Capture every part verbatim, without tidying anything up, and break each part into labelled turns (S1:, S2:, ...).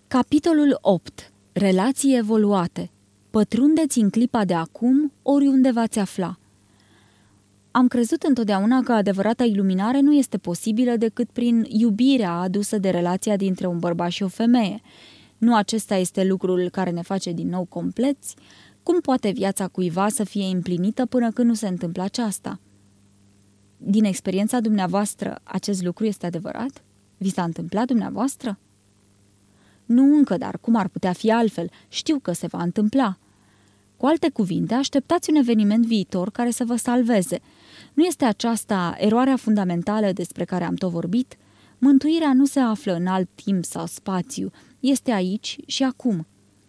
S1: Capitolul opt. Relații evoluate. Pătrundeți în clipa de acum, oriunde v-ați afla. Am crezut întotdeauna că adevărata iluminare nu este posibilă decât prin iubirea adusă de relația dintre un bărbat și o femeie. Nu acesta este lucrul care ne face din nou compleți? Cum poate viața cuiva să fie împlinită până când nu se întâmplă aceasta? Din experiența dumneavoastră, acest lucru este adevărat? Vi s-a întâmplat dumneavoastră? Nu încă, dar cum ar putea fi altfel? Știu că se va întâmpla. Cu alte cuvinte, așteptați un eveniment viitor care să vă salveze. Nu este aceasta eroarea fundamentală despre care am tot vorbit? Mântuirea nu se află în alt timp sau spațiu, este aici și acum.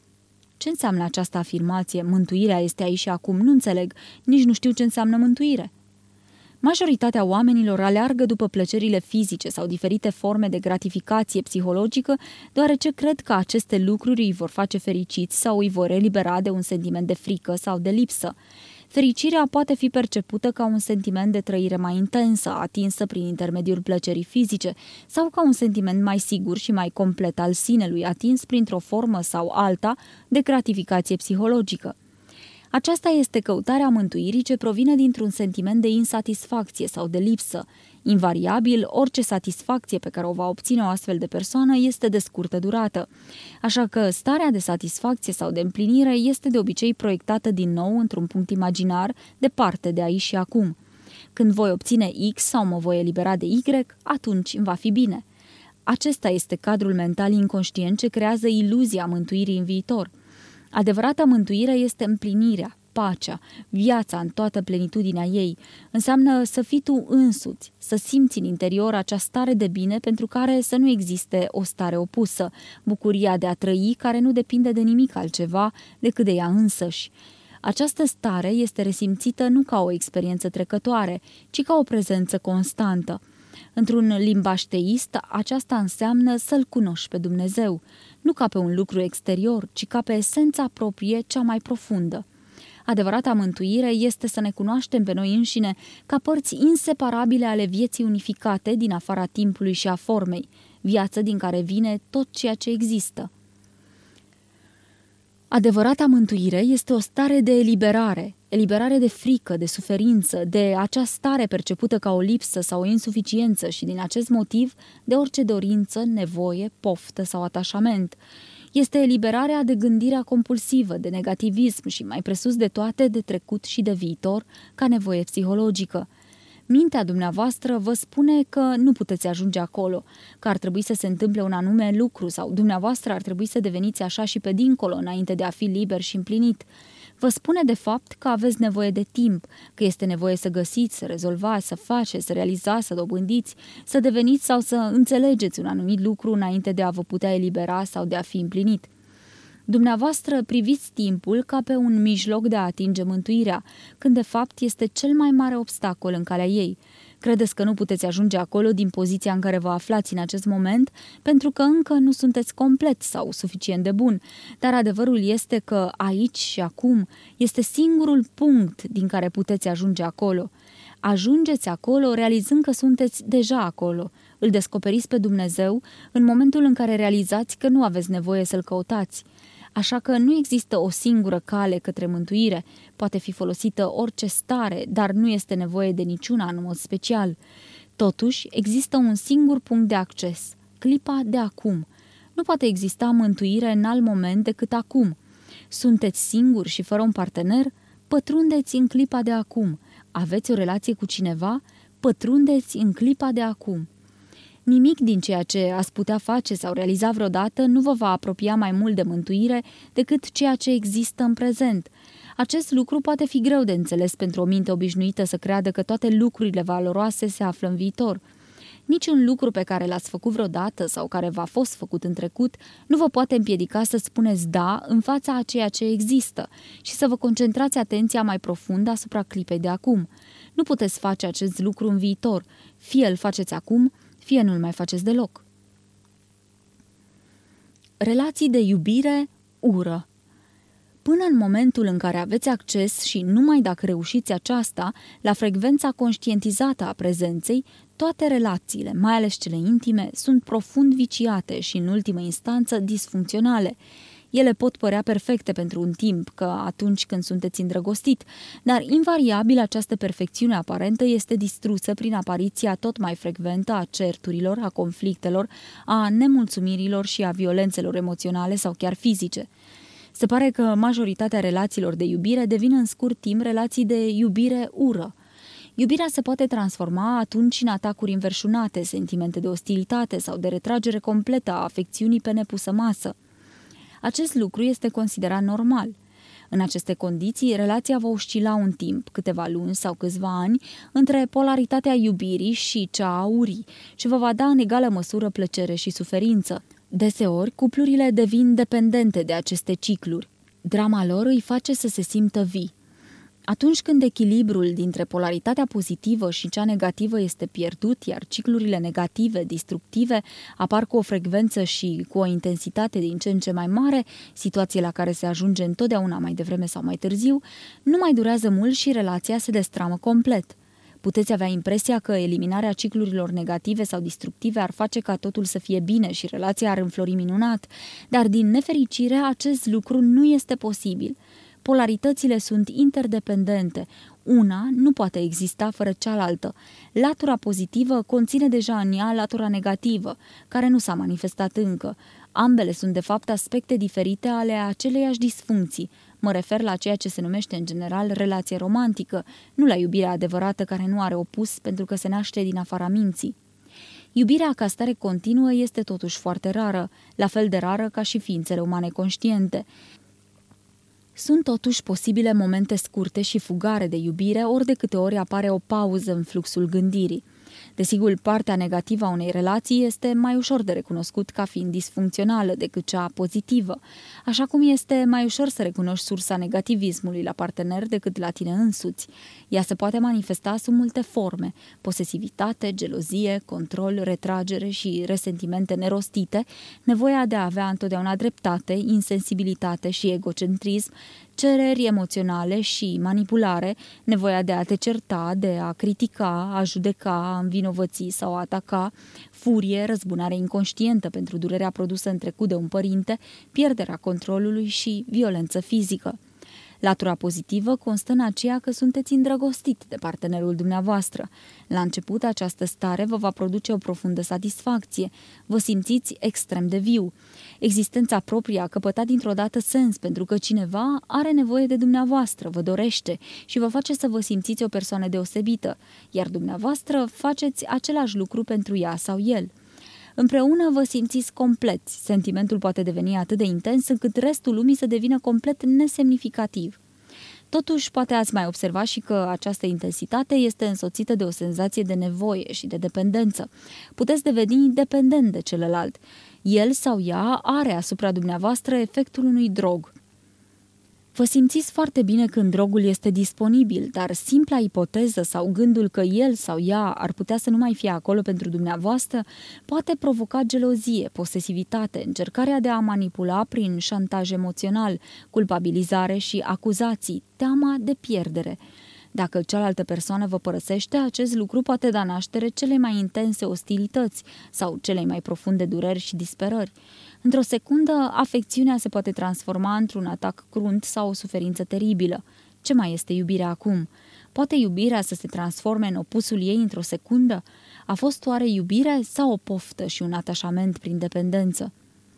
S1: Ce înseamnă această afirmație? Mântuirea este aici și acum? Nu înțeleg, nici nu știu ce înseamnă mântuire. Majoritatea oamenilor aleargă după plăcerile fizice sau diferite forme de gratificație psihologică, deoarece cred că aceste lucruri îi vor face fericiți sau îi vor elibera de un sentiment de frică sau de lipsă. Fericirea poate fi percepută ca un sentiment de trăire mai intensă, atinsă prin intermediul plăcerii fizice, sau ca un sentiment mai sigur și mai complet al sinelui, atins printr-o formă sau alta de gratificație psihologică. Aceasta este căutarea mântuirii ce provine dintr-un sentiment de insatisfacție sau de lipsă. Invariabil, orice satisfacție pe care o va obține o astfel de persoană este de scurtă durată. Așa că starea de satisfacție sau de împlinire este de obicei proiectată din nou într-un punct imaginar, departe de aici și acum. Când voi obține X sau mă voi elibera de Y, atunci îmi va fi bine. Acesta este cadrul mental inconștient ce creează iluzia mântuirii în viitor. Adevărata mântuire este împlinirea, pacea, viața în toată plenitudinea ei. Înseamnă să fii tu însuți, să simți în interior acea stare de bine pentru care să nu existe o stare opusă, bucuria de a trăi care nu depinde de nimic altceva decât de ea însăși. Această stare este resimțită nu ca o experiență trecătoare, ci ca o prezență constantă. Într-un limbaj teist, aceasta înseamnă să-L cunoști pe Dumnezeu, nu ca pe un lucru exterior, ci ca pe esența proprie cea mai profundă. Adevărata mântuire este să ne cunoaștem pe noi înșine ca părți inseparabile ale vieții unificate din afara timpului și a formei, viață din care vine tot ceea ce există. Adevărata mântuire este o stare de eliberare, eliberare de frică, de suferință, de acea stare percepută ca o lipsă sau o insuficiență și din acest motiv de orice dorință, nevoie, poftă sau atașament. Este eliberarea de gândirea compulsivă, de negativism și mai presus de toate de trecut și de viitor ca nevoie psihologică. Mintea dumneavoastră vă spune că nu puteți ajunge acolo, că ar trebui să se întâmple un anume lucru sau dumneavoastră ar trebui să deveniți așa și pe dincolo înainte de a fi liber și împlinit. Vă spune de fapt că aveți nevoie de timp, că este nevoie să găsiți, să rezolvați, să faceți, să realizați, să dobândiți, să deveniți sau să înțelegeți un anumit lucru înainte de a vă putea elibera sau de a fi împlinit. Dumneavoastră priviți timpul ca pe un mijloc de a atinge mântuirea, când de fapt este cel mai mare obstacol în calea ei. Credeți că nu puteți ajunge acolo din poziția în care vă aflați în acest moment, pentru că încă nu sunteți complet sau suficient de bun, dar adevărul este că aici și acum este singurul punct din care puteți ajunge acolo. Ajungeți acolo realizând că sunteți deja acolo. Îl descoperiți pe Dumnezeu în momentul în care realizați că nu aveți nevoie să-L căutați. Așa că nu există o singură cale către mântuire, poate fi folosită orice stare, dar nu este nevoie de niciuna în mod special. Totuși, există un singur punct de acces, clipa de acum. Nu poate exista mântuire în alt moment decât acum. Sunteți singuri și fără un partener? Pătrundeți în clipa de acum. Aveți o relație cu cineva? Pătrundeți în clipa de acum. Nimic din ceea ce ați putea face sau realiza vreodată nu vă va apropia mai mult de mântuire decât ceea ce există în prezent. Acest lucru poate fi greu de înțeles pentru o minte obișnuită să creadă că toate lucrurile valoroase se află în viitor. Niciun lucru pe care l-ați făcut vreodată sau care v-a fost făcut în trecut nu vă poate împiedica să spuneți da în fața a ceea ce există și să vă concentrați atenția mai profund asupra clipei de acum. Nu puteți face acest lucru în viitor, fie îl faceți acum, fie nu-l mai faceți deloc. Relații de iubire, ură. până în momentul în care aveți acces și numai dacă reușiți aceasta, la frecvența conștientizată a prezenței, toate relațiile, mai ales cele intime, sunt profund viciate și, în ultimă instanță, disfuncționale. Ele pot părea perfecte pentru un timp, că atunci când sunteți îndrăgostit, dar invariabil această perfecțiune aparentă este distrusă prin apariția tot mai frecventă a certurilor, a conflictelor, a nemulțumirilor și a violențelor emoționale sau chiar fizice. Se pare că majoritatea relațiilor de iubire devin în scurt timp relații de iubire-ură. Iubirea se poate transforma atunci în atacuri înverșunate, sentimente de ostilitate sau de retragere completă a afecțiunii pe nepusă masă. Acest lucru este considerat normal. În aceste condiții, relația va oscila un timp, câteva luni sau câțiva ani, între polaritatea iubirii și cea a urii și vă va da în egală măsură plăcere și suferință. Deseori, cuplurile devin dependente de aceste cicluri. Drama lor îi face să se simtă vii. Atunci când echilibrul dintre polaritatea pozitivă și cea negativă este pierdut, iar ciclurile negative, destructive, apar cu o frecvență și cu o intensitate din ce în ce mai mare, situație la care se ajunge întotdeauna mai devreme sau mai târziu, nu mai durează mult și relația se destramă complet. Puteți avea impresia că eliminarea ciclurilor negative sau destructive ar face ca totul să fie bine și relația ar înflori minunat, dar din nefericire acest lucru nu este posibil. Polaritățile sunt interdependente. Una nu poate exista fără cealaltă. Latura pozitivă conține deja în ea latura negativă, care nu s-a manifestat încă. Ambele sunt de fapt aspecte diferite ale aceleiași disfuncții. Mă refer la ceea ce se numește în general relație romantică, nu la iubirea adevărată care nu are opus pentru că se naște din afara minții. Iubirea ca stare continuă este totuși foarte rară, la fel de rară ca și ființele umane conștiente. Sunt totuși posibile momente scurte și fugare de iubire, ori de câte ori apare o pauză în fluxul gândirii. Desigur, partea negativă a unei relații este mai ușor de recunoscut ca fiind disfuncțională decât cea pozitivă, așa cum este mai ușor să recunoști sursa negativismului la partener decât la tine însuți. Ea se poate manifesta sub multe forme: posesivitate, gelozie, control, retragere și resentimente nerostite, nevoia de a avea întotdeauna dreptate, insensibilitate și egocentrism, cereri emoționale și manipulare, nevoia de a te certa, de a critica, a judeca, a învinovăți sau a ataca, furie, răzbunare inconștientă pentru durerea produsă în trecut de un părinte, pierderea controlului și violență fizică. Latura pozitivă constă în aceea că sunteți îndrăgostit de partenerul dumneavoastră. La început, această stare vă va produce o profundă satisfacție. Vă simțiți extrem de viu. Existența proprie a căpătat dintr-o dată sens pentru că cineva are nevoie de dumneavoastră, vă dorește și vă face să vă simțiți o persoană deosebită, iar dumneavoastră faceți același lucru pentru ea sau el. Împreună vă simțiți compleți. Sentimentul poate deveni atât de intens încât restul lumii să devină complet nesemnificativ. Totuși, poate ați mai observat și că această intensitate este însoțită de o senzație de nevoie și de dependență. Puteți deveni dependent de celălalt. El sau ea are asupra dumneavoastră efectul unui drog. Vă simțiți foarte bine când drogul este disponibil, dar simpla ipoteză sau gândul că el sau ea ar putea să nu mai fie acolo pentru dumneavoastră poate provoca gelozie, posesivitate, încercarea de a manipula prin șantaj emoțional, culpabilizare și acuzații, teama de pierdere. Dacă cealaltă persoană vă părăsește, acest lucru poate da naștere cele mai intense ostilități sau cele mai profunde dureri și disperări. Într-o secundă, afecțiunea se poate transforma într-un atac crunt sau o suferință teribilă. Ce mai este iubirea acum? Poate iubirea să se transforme în opusul ei într-o secundă? A fost oare iubire sau o poftă și un atașament prin dependență?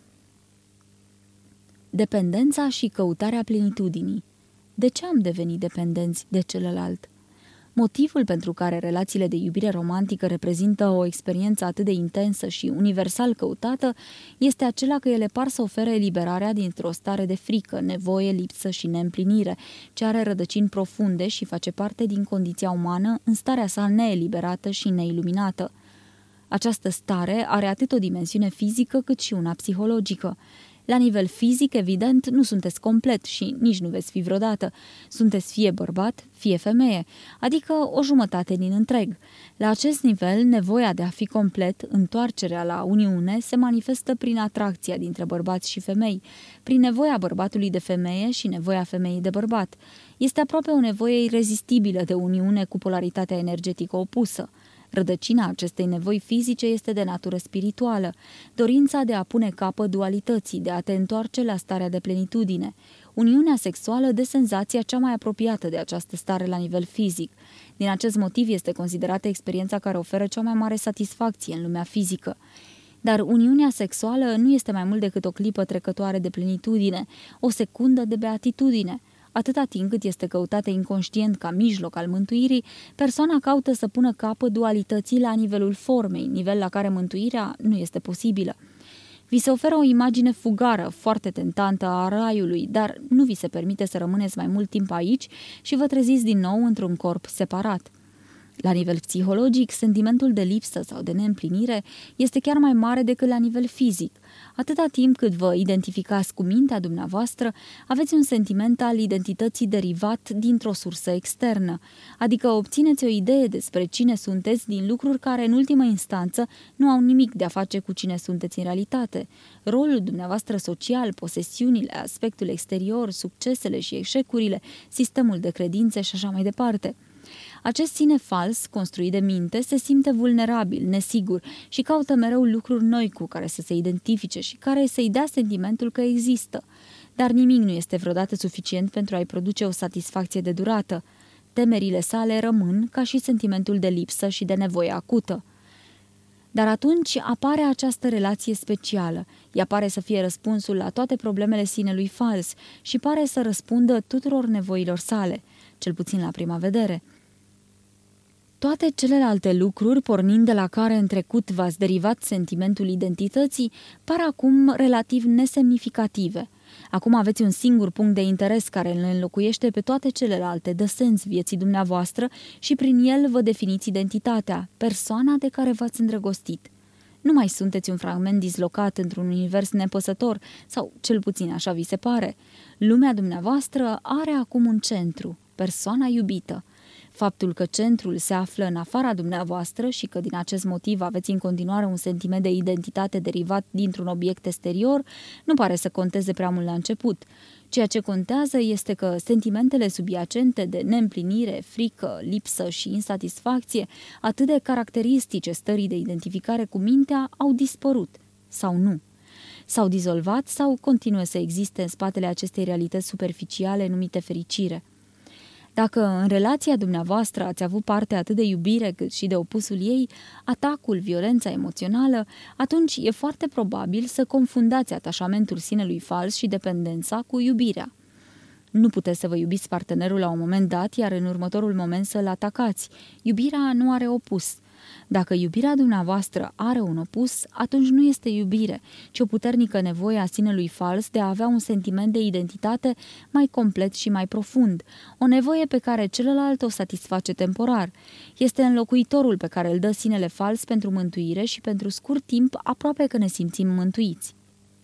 S1: Dependența și căutarea plenitudinii. De ce am devenit dependenți de celălalt? Motivul pentru care relațiile de iubire romantică reprezintă o experiență atât de intensă și universal căutată este acela că ele par să ofere eliberarea dintr-o stare de frică, nevoie, lipsă și neîmplinire, ce are rădăcini profunde și face parte din condiția umană în starea sa neeliberată și neiluminată. Această stare are atât o dimensiune fizică cât și una psihologică. La nivel fizic, evident, nu sunteți complet și nici nu veți fi vreodată. Sunteți fie bărbat, fie femeie, adică o jumătate din întreg. La acest nivel, nevoia de a fi complet, întoarcerea la uniune, se manifestă prin atracția dintre bărbați și femei, prin nevoia bărbatului de femeie și nevoia femeii de bărbat. Este aproape o nevoie irezistibilă de uniune cu polaritatea energetică opusă. Rădăcina acestei nevoi fizice este de natură spirituală, dorința de a pune capăt dualității, de a te întoarce la starea de plenitudine. Uniunea sexuală dă senzația cea mai apropiată de această stare la nivel fizic. Din acest motiv este considerată experiența care oferă cea mai mare satisfacție în lumea fizică. Dar uniunea sexuală nu este mai mult decât o clipă trecătoare de plenitudine, o secundă de beatitudine. Atâta timp cât este căutată inconștient ca mijloc al mântuirii, persoana caută să pună capăt dualității la nivelul formei, nivel la care mântuirea nu este posibilă. Vi se oferă o imagine fugară, foarte tentantă a raiului, dar nu vi se permite să rămâneți mai mult timp aici și vă treziți din nou într-un corp separat. La nivel psihologic, sentimentul de lipsă sau de neîmplinire este chiar mai mare decât la nivel fizic. Atâta timp cât vă identificați cu mintea dumneavoastră, aveți un sentiment al identității derivat dintr-o sursă externă, adică obțineți o idee despre cine sunteți din lucruri care, în ultimă instanță, nu au nimic de a face cu cine sunteți în realitate. Rolul dumneavoastră social, posesiunile, aspectul exterior, succesele și eșecurile, sistemul de credințe și așa mai departe. Acest sine fals, construit de minte, se simte vulnerabil, nesigur și caută mereu lucruri noi cu care să se identifice și care să-i dea sentimentul că există. Dar nimic nu este vreodată suficient pentru a-i produce o satisfacție de durată. Temerile sale rămân ca și sentimentul de lipsă și de nevoie acută. Dar atunci apare această relație specială. Ea pare să fie răspunsul la toate problemele sinelui fals și pare să răspundă tuturor nevoilor sale, cel puțin la prima vedere. Toate celelalte lucruri, pornind de la care în trecut v-ați derivat sentimentul identității, par acum relativ nesemnificative. Acum aveți un singur punct de interes care îl înlocuiește pe toate celelalte, dă sens vieții dumneavoastră și prin el vă definiți identitatea, persoana de care v-ați îndrăgostit. Nu mai sunteți un fragment dislocat într-un univers nepăsător, sau cel puțin așa vi se pare. Lumea dumneavoastră are acum un centru, persoana iubită. Faptul că centrul se află în afara dumneavoastră și că din acest motiv aveți în continuare un sentiment de identitate derivat dintr-un obiect exterior nu pare să conteze prea mult la început. Ceea ce contează este că sentimentele subiacente de neîmplinire, frică, lipsă și insatisfacție, atât de caracteristice stării de identificare cu mintea, au dispărut sau nu. S-au dizolvat sau continuă să existe în spatele acestei realități superficiale numite fericire. Dacă în relația dumneavoastră ați avut parte atât de iubire cât și de opusul ei, atacul, violența emoțională, atunci e foarte probabil să confundați atașamentul sinelui fals și dependența cu iubirea. Nu puteți să vă iubiți partenerul la un moment dat, iar în următorul moment să-l atacați. Iubirea nu are opus. Dacă iubirea dumneavoastră are un opus, atunci nu este iubire, ci o puternică nevoie a sinelui fals de a avea un sentiment de identitate mai complet și mai profund, o nevoie pe care celălalt o satisface temporar. Este înlocuitorul pe care îl dă sinele fals pentru mântuire și pentru scurt timp aproape că ne simțim mântuiți.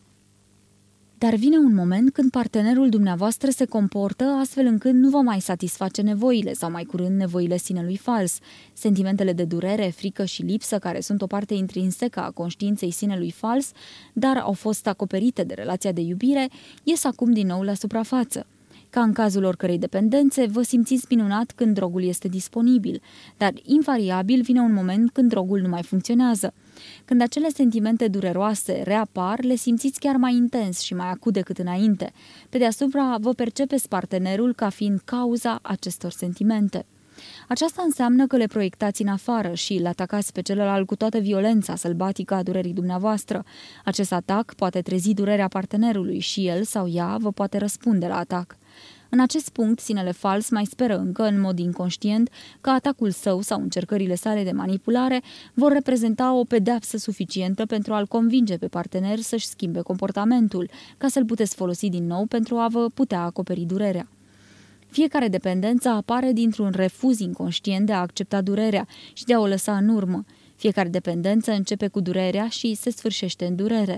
S1: Dar vine un moment când partenerul dumneavoastră se comportă astfel încât nu vă mai satisface nevoile sau mai curând nevoile sinelui fals. Sentimentele de durere, frică și lipsă, care sunt o parte intrinsecă a conștiinței sinelui fals, dar au fost acoperite de relația de iubire, ies acum din nou la suprafață. Ca în cazul oricărei dependențe, vă simțiți minunat când drogul este disponibil, dar invariabil vine un moment când drogul nu mai funcționează. Când acele sentimente dureroase reapar, le simțiți chiar mai intens și mai acut decât înainte. Pe deasupra, vă percepeți partenerul ca fiind cauza acestor sentimente. Aceasta înseamnă că le proiectați în afară și îl atacați pe celălalt cu toată violența sălbatică a durerii dumneavoastră. Acest atac poate trezi durerea partenerului și el sau ea vă poate răspunde la atac. În acest punct, sinele fals mai speră încă, în mod inconștient, că atacul său sau încercările sale de manipulare vor reprezenta o pedeapsă suficientă pentru a-l convinge pe partener să-și schimbe comportamentul, ca să-l puteți folosi din nou pentru a vă putea acoperi durerea. Fiecare dependență apare dintr-un refuz inconștient de a accepta durerea și de a o lăsa în urmă. Fiecare dependență începe cu durerea și se sfârșește în durere.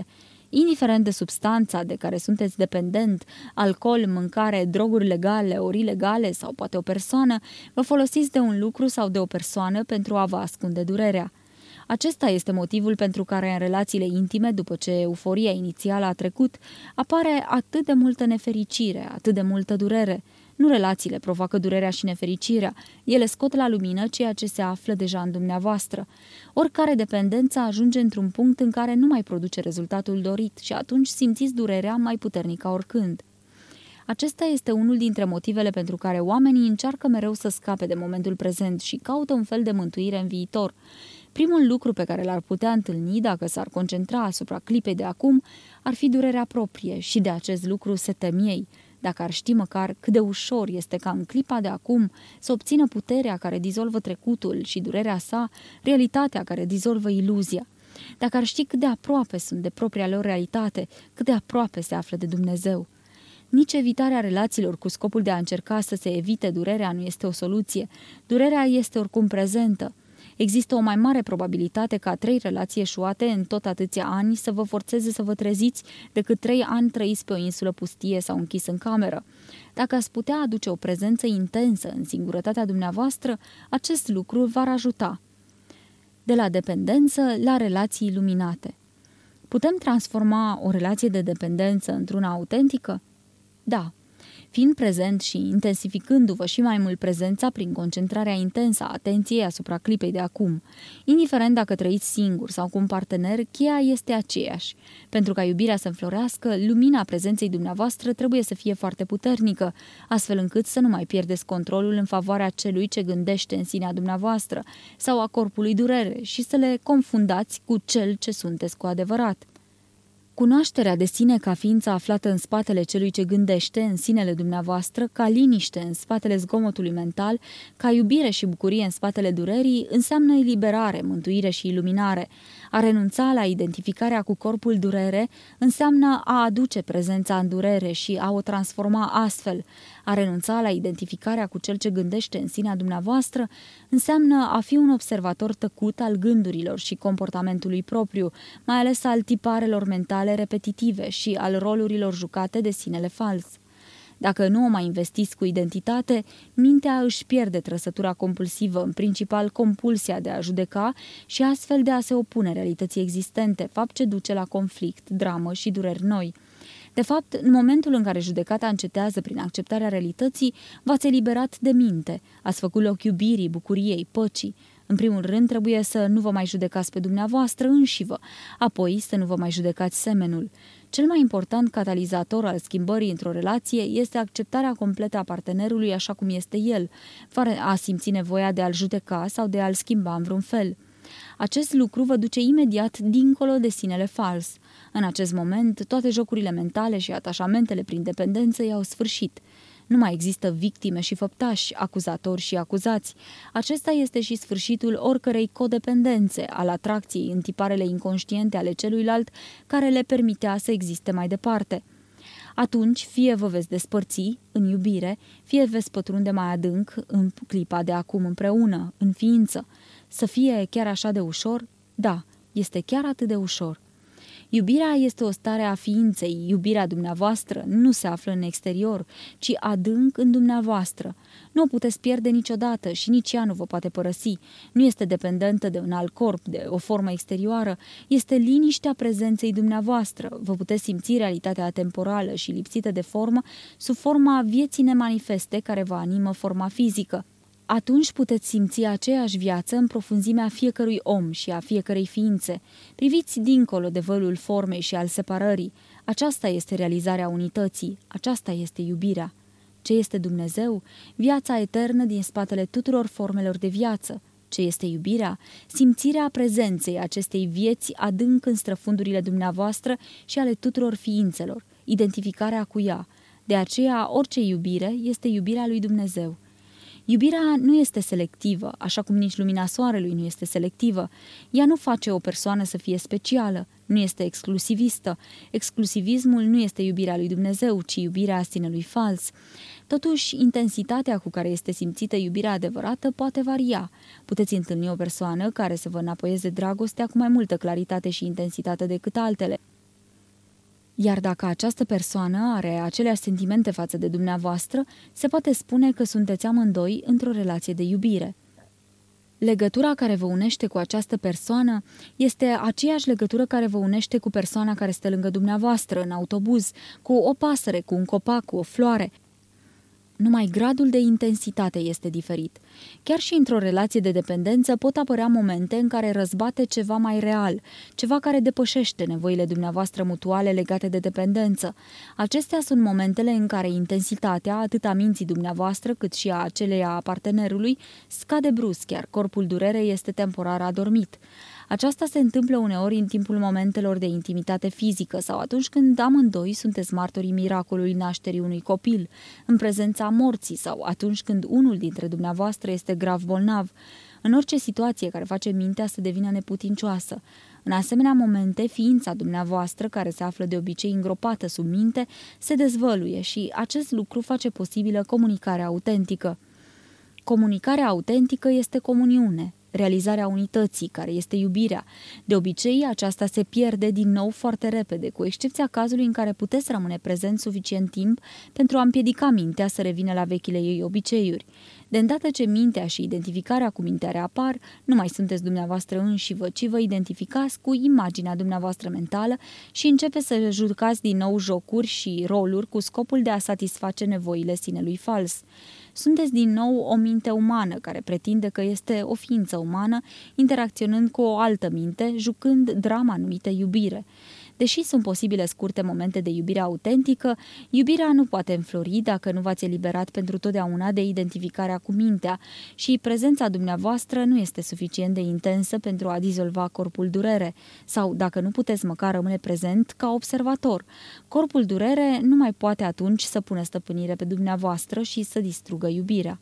S1: Indiferent de substanța de care sunteți dependent, alcool, mâncare, droguri legale, ori ilegale sau poate o persoană, vă folosiți de un lucru sau de o persoană pentru a vă ascunde durerea. Acesta este motivul pentru care în relațiile intime, după ce euforia inițială a trecut, apare atât de multă nefericire, atât de multă durere. Nu relațiile provoacă durerea și nefericirea, ele scot la lumină ceea ce se află deja în dumneavoastră. Oricare dependență ajunge într-un punct în care nu mai produce rezultatul dorit și atunci simțiți durerea mai puternic ca oricând. Acesta este unul dintre motivele pentru care oamenii încearcă mereu să scape de momentul prezent și caută un fel de mântuire în viitor. Primul lucru pe care l-ar putea întâlni dacă s-ar concentra asupra clipei de acum ar fi durerea proprie și de acest lucru se tem ei. Dacă ar ști măcar cât de ușor este ca în clipa de acum să obțină puterea care dizolvă trecutul și durerea sa, realitatea care dizolvă iluzia. Dacă ar ști cât de aproape sunt de propria lor realitate, cât de aproape se află de Dumnezeu. Nici evitarea relațiilor cu scopul de a încerca să se evite durerea nu este o soluție. Durerea este oricum prezentă. Există o mai mare probabilitate ca trei relații eșuate în tot atâția ani să vă forțeze să vă treziți decât trei ani trăiți pe o insulă pustie sau închis în cameră. Dacă ați putea aduce o prezență intensă în singurătatea dumneavoastră, acest lucru v-ar ajuta. De la dependență la relații iluminate. Putem transforma o relație de dependență într-una autentică? Da. Fiind prezent și intensificându-vă și mai mult prezența prin concentrarea intensă a atenției asupra clipei de acum. Indiferent dacă trăiți singur sau cu un partener, cheia este aceeași. Pentru ca iubirea să înflorească, lumina prezenței dumneavoastră trebuie să fie foarte puternică, astfel încât să nu mai pierdeți controlul în favoarea celui ce gândește în sinea dumneavoastră sau a corpului durere și să le confundați cu cel ce sunteți cu adevărat. Cunoașterea de sine ca ființă aflată în spatele celui ce gândește, în sinele dumneavoastră, ca liniște în spatele zgomotului mental, ca iubire și bucurie în spatele durerii, înseamnă eliberare, mântuire și iluminare. A renunța la identificarea cu corpul durere înseamnă a aduce prezența în durere și a o transforma astfel. A renunța la identificarea cu cel ce gândește în sinea dumneavoastră înseamnă a fi un observator tăcut al gândurilor și comportamentului propriu, mai ales al tiparelor mentale repetitive și al rolurilor jucate de sinele fals. Dacă nu o mai investiți cu identitate, mintea își pierde trăsătura compulsivă, în principal compulsia de a judeca și astfel de a se opune realității existente, fapt ce duce la conflict, dramă și dureri noi. De fapt, în momentul în care judecata încetează prin acceptarea realității, v-ați eliberat de minte, ați făcut loc iubirii, bucuriei, păcii. În primul rând, trebuie să nu vă mai judecați pe dumneavoastră înșivă, apoi să nu vă mai judecați semenul. Cel mai important catalizator al schimbării într-o relație este acceptarea completă a partenerului așa cum este el, fără a simți nevoia de a-l judeca sau de a-l schimba în vreun fel. Acest lucru vă duce imediat dincolo de sinele fals. În acest moment, toate jocurile mentale și atașamentele prin dependență i-au sfârșit. Nu mai există victime și făptași, acuzatori și acuzați. Acesta este și sfârșitul oricărei codependențe, al atracției în tiparele inconștiente ale celuilalt, care le permitea să existe mai departe. Atunci, fie vă veți despărți în iubire, fie veți pătrunde mai adânc în clipa de acum împreună, în ființă. Să fie chiar așa de ușor? Da, este chiar atât de ușor. Iubirea este o stare a ființei, iubirea dumneavoastră nu se află în exterior, ci adânc în dumneavoastră. Nu o puteți pierde niciodată și nici ea nu vă poate părăsi. Nu este dependentă de un alt corp, de o formă exterioară, este liniștea prezenței dumneavoastră. Vă puteți simți realitatea atemporală și lipsită de formă sub forma vieții nemanifeste care vă animă forma fizică. Atunci puteți simți aceeași viață în profunzimea fiecărui om și a fiecărei ființe. Priviți dincolo de vălul formei și al separării. Aceasta este realizarea unității, aceasta este iubirea. Ce este Dumnezeu? Viața eternă din spatele tuturor formelor de viață. Ce este iubirea? Simțirea prezenței acestei vieți adânc în străfundurile dumneavoastră și ale tuturor ființelor, identificarea cu ea. De aceea, orice iubire este iubirea lui Dumnezeu. Iubirea nu este selectivă, așa cum nici lumina soarelui nu este selectivă. Ea nu face o persoană să fie specială, nu este exclusivistă. Exclusivismul nu este iubirea lui Dumnezeu, ci iubirea sinelui fals. Totuși, intensitatea cu care este simțită iubirea adevărată poate varia. Puteți întâlni o persoană care să vă înapoieze dragostea cu mai multă claritate și intensitate decât altele. Iar dacă această persoană are aceleași sentimente față de dumneavoastră, se poate spune că sunteți amândoi într-o relație de iubire. Legătura care vă unește cu această persoană este aceeași legătură care vă unește cu persoana care stă lângă dumneavoastră în autobuz, cu o pasăre, cu un copac, cu o floare. Numai gradul de intensitate este diferit. Chiar și într-o relație de dependență pot apărea momente în care răzbate ceva mai real, ceva care depășește nevoile dumneavoastră mutuale legate de dependență. Acestea sunt momentele în care intensitatea, atât a minții dumneavoastră cât și a aceleia a partenerului, scade brusc, iar corpul durere este temporar adormit. Aceasta se întâmplă uneori în timpul momentelor de intimitate fizică sau atunci când amândoi sunteți martorii miracolului nașterii unui copil, în prezența morții sau atunci când unul dintre dumneavoastră este grav bolnav. În orice situație care face mintea să devină neputincioasă. În asemenea momente, ființa dumneavoastră, care se află de obicei îngropată sub minte, se dezvăluie și acest lucru face posibilă comunicarea autentică. Comunicarea autentică este comuniune, realizarea unității, care este iubirea. De obicei, aceasta se pierde din nou foarte repede, cu excepția cazului în care puteți rămâne prezent suficient timp pentru a împiedica mintea să revină la vechile ei obiceiuri. De îndată ce mintea și identificarea cu mintea reapar, nu mai sunteți dumneavoastră înșivă, ci vă identificați cu imaginea dumneavoastră mentală și începe să jucați din nou jocuri și roluri cu scopul de a satisface nevoile sinelui fals. Sunteți din nou o minte umană care pretinde că este o ființă umană, interacționând cu o altă minte, jucând drama numită iubire. Deși sunt posibile scurte momente de iubire autentică, iubirea nu poate înflori dacă nu v-ați eliberat pentru totdeauna de identificarea cu mintea și prezența dumneavoastră nu este suficient de intensă pentru a dizolva corpul durere, sau dacă nu puteți măcar rămâne prezent ca observator. Corpul durere nu mai poate atunci să pună stăpânire pe dumneavoastră și să distrugă iubirea.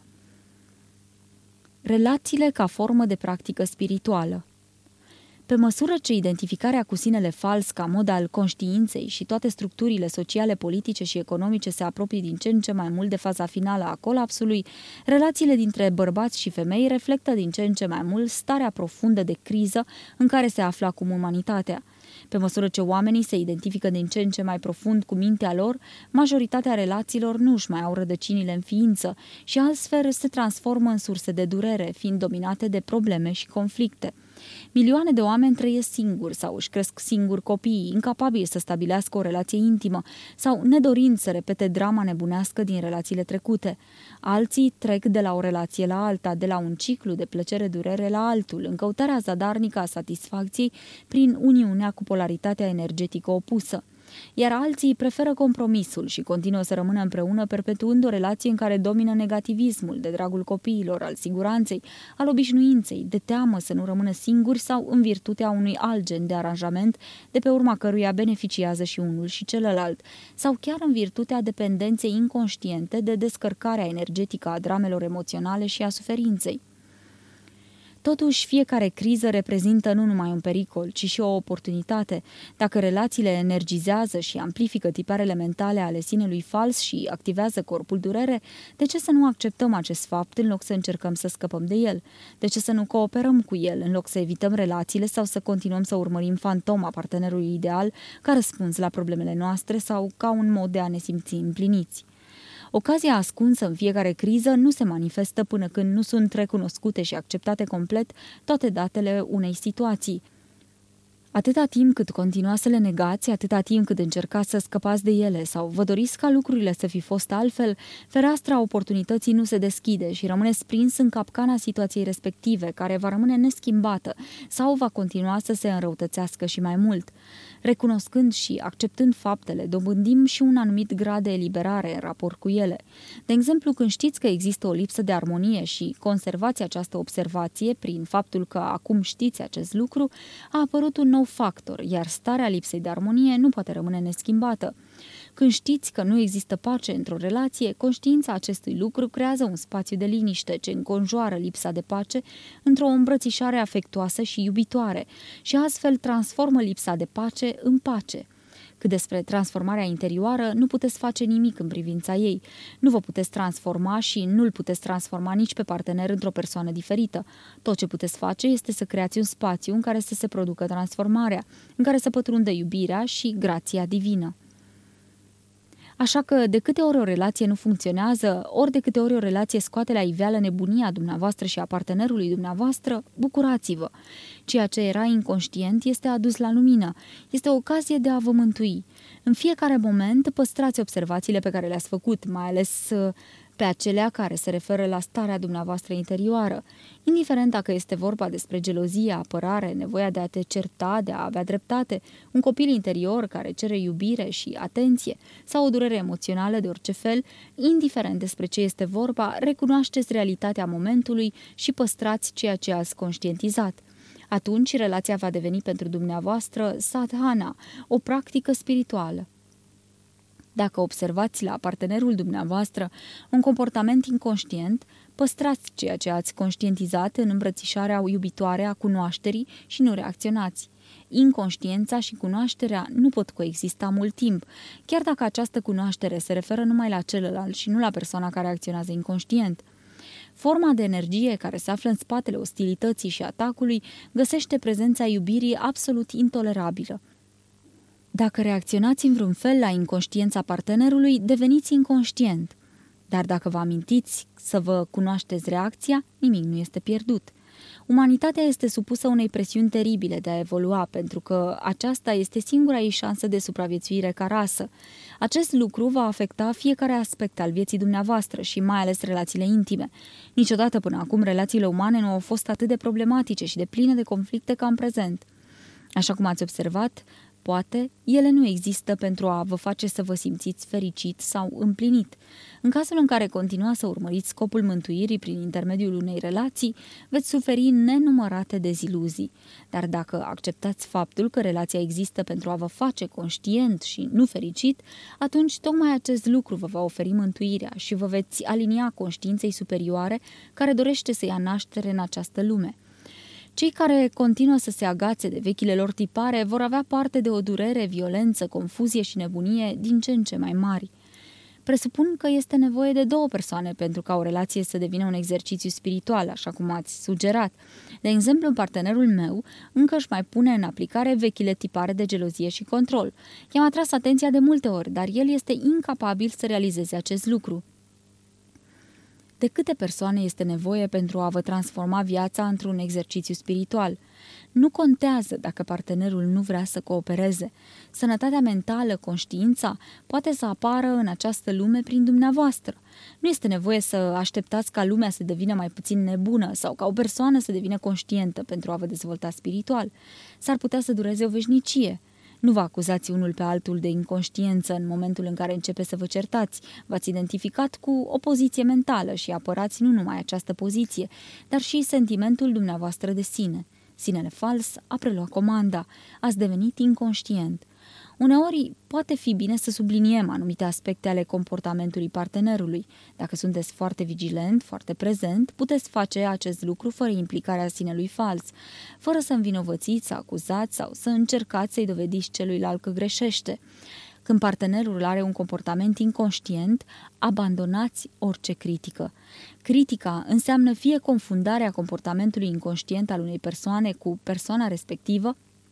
S1: Relațiile ca formă de practică spirituală. Pe măsură ce identificarea cu sinele fals ca mod al conștiinței și toate structurile sociale, politice și economice se apropie din ce în ce mai mult de faza finală a colapsului, relațiile dintre bărbați și femei reflectă din ce în ce mai mult starea profundă de criză în care se află acum umanitatea. Pe măsură ce oamenii se identifică din ce în ce mai profund cu mintea lor, majoritatea relațiilor nu își mai au rădăcinile în ființă și astfel se transformă în surse de durere, fiind dominate de probleme și conflicte. Milioane de oameni trăiesc singuri sau își cresc singuri copiii, incapabili să stabilească o relație intimă sau nedorind să repete drama nebunească din relațiile trecute. Alții trec de la o relație la alta, de la un ciclu de plăcere-durere la altul, în căutarea zadarnică a satisfacției prin uniunea cu polaritatea energetică opusă. Iar alții preferă compromisul și continuă să rămână împreună, perpetuând o relație în care domină negativismul, de dragul copiilor, al siguranței, al obișnuinței, de teamă să nu rămână singuri sau în virtutea unui alt gen de aranjament, de pe urma căruia beneficiază și unul și celălalt, sau chiar în virtutea dependenței inconștiente de descărcarea energetică a dramelor emoționale și a suferinței. Totuși, fiecare criză reprezintă nu numai un pericol, ci și o oportunitate. Dacă relațiile energizează și amplifică tiparele mentale ale sinelui fals și activează corpul durere, de ce să nu acceptăm acest fapt în loc să încercăm să scăpăm de el? De ce să nu cooperăm cu el în loc să evităm relațiile sau să continuăm să urmărim fantoma partenerului ideal ca răspuns la problemele noastre sau ca un mod de a ne simți împliniți? Ocazia ascunsă în fiecare criză nu se manifestă până când nu sunt recunoscute și acceptate complet toate datele unei situații. Atâta timp cât continuați să le negați, atâta timp cât încercați să scăpați de ele sau vă doriți ca lucrurile să fi fost altfel, fereastra oportunității nu se deschide și rămâneți prins în capcana situației respective, care va rămâne neschimbată sau va continua să se înrăutățească și mai mult. Recunoscând și acceptând faptele, dobândim și un anumit grad de eliberare în raport cu ele. De exemplu, când știți că există o lipsă de armonie și conservați această observație prin faptul că acum știți acest lucru, a apărut un nou factor, iar starea lipsei de armonie nu poate rămâne neschimbată. Când știți că nu există pace într-o relație, conștiința acestui lucru creează un spațiu de liniște ce înconjoară lipsa de pace într-o îmbrățișare afectuoasă și iubitoare și astfel transformă lipsa de pace în pace. Cât despre transformarea interioară, nu puteți face nimic în privința ei. Nu vă puteți transforma și nu-l puteți transforma nici pe partener într-o persoană diferită. Tot ce puteți face este să creați un spațiu în care să se producă transformarea, în care să pătrundă iubirea și grația divină. Așa că de câte ori o relație nu funcționează, ori de câte ori o relație scoate la iveală nebunia dumneavoastră și a partenerului dumneavoastră, bucurați-vă. Ceea ce era inconștient este adus la lumină. Este o ocazie de a vă mântui. În fiecare moment păstrați observațiile pe care le-ați făcut, mai ales pe acelea care se referă la starea dumneavoastră interioară. Indiferent dacă este vorba despre gelozie, apărare, nevoia de a te certa, de a avea dreptate, un copil interior care cere iubire și atenție sau o durere emoțională de orice fel, indiferent despre ce este vorba, recunoașteți realitatea momentului și păstrați ceea ce ați conștientizat. Atunci relația va deveni pentru dumneavoastră sadhana, o practică spirituală. Dacă observați la partenerul dumneavoastră un comportament inconștient, păstrați ceea ce ați conștientizat în îmbrățișarea iubitoare a cunoașterii și nu reacționați. Inconștiența și cunoașterea nu pot coexista mult timp, chiar dacă această cunoaștere se referă numai la celălalt și nu la persoana care acționează inconștient. Forma de energie care se află în spatele ostilității și atacului găsește prezența iubirii absolut intolerabilă. Dacă reacționați în vreun fel la inconștiența partenerului, deveniți inconștient. Dar dacă vă amintiți să vă cunoașteți reacția, nimic nu este pierdut. Umanitatea este supusă unei presiuni teribile de a evolua, pentru că aceasta este singura ei șansă de supraviețuire ca rasă. Acest lucru va afecta fiecare aspect al vieții dumneavoastră și mai ales relațiile intime. Niciodată până acum relațiile umane nu au fost atât de problematice și de pline de conflicte ca în prezent. Așa cum ați observat, poate, ele nu există pentru a vă face să vă simțiți fericit sau împlinit. În cazul în care continuați să urmăriți scopul mântuirii prin intermediul unei relații, veți suferi nenumărate deziluzii. Dar dacă acceptați faptul că relația există pentru a vă face conștient și nu fericit, atunci tocmai acest lucru vă va oferi mântuirea și vă veți alinia conștiinței superioare care dorește să ia naștere în această lume. Cei care continuă să se agațe de vechile lor tipare vor avea parte de o durere, violență, confuzie și nebunie din ce în ce mai mari. Presupun că este nevoie de două persoane pentru ca o relație să devină un exercițiu spiritual, așa cum ați sugerat. De exemplu, partenerul meu încă își mai pune în aplicare vechile tipare de gelozie și control. I-am atras atenția de multe ori, dar el este incapabil să realizeze acest lucru. De câte persoane este nevoie pentru a vă transforma viața într-un exercițiu spiritual? Nu contează dacă partenerul nu vrea să coopereze. Sănătatea mentală, conștiința, poate să apară în această lume prin dumneavoastră. Nu este nevoie să așteptați ca lumea să devină mai puțin nebună sau ca o persoană să devină conștientă pentru a vă dezvolta spiritual. S-ar putea să dureze o veșnicie. Nu vă acuzați unul pe altul de inconștiență în momentul în care începe să vă certați. V-ați identificat cu o poziție mentală și apărați nu numai această poziție, dar și sentimentul dumneavoastră de sine. Sinele fals a preluat comanda. Ați devenit inconștient. Uneori poate fi bine să subliniem anumite aspecte ale comportamentului partenerului. Dacă sunteți foarte vigilent, foarte prezent, puteți face acest lucru fără implicarea sinelui fals, fără să învinovățiți, să acuzați sau să încercați să-i dovediți celuilalt că greșește. Când partenerul are un comportament inconștient, abandonați orice critică. Critica înseamnă fie confundarea comportamentului inconștient al unei persoane cu persoana respectivă,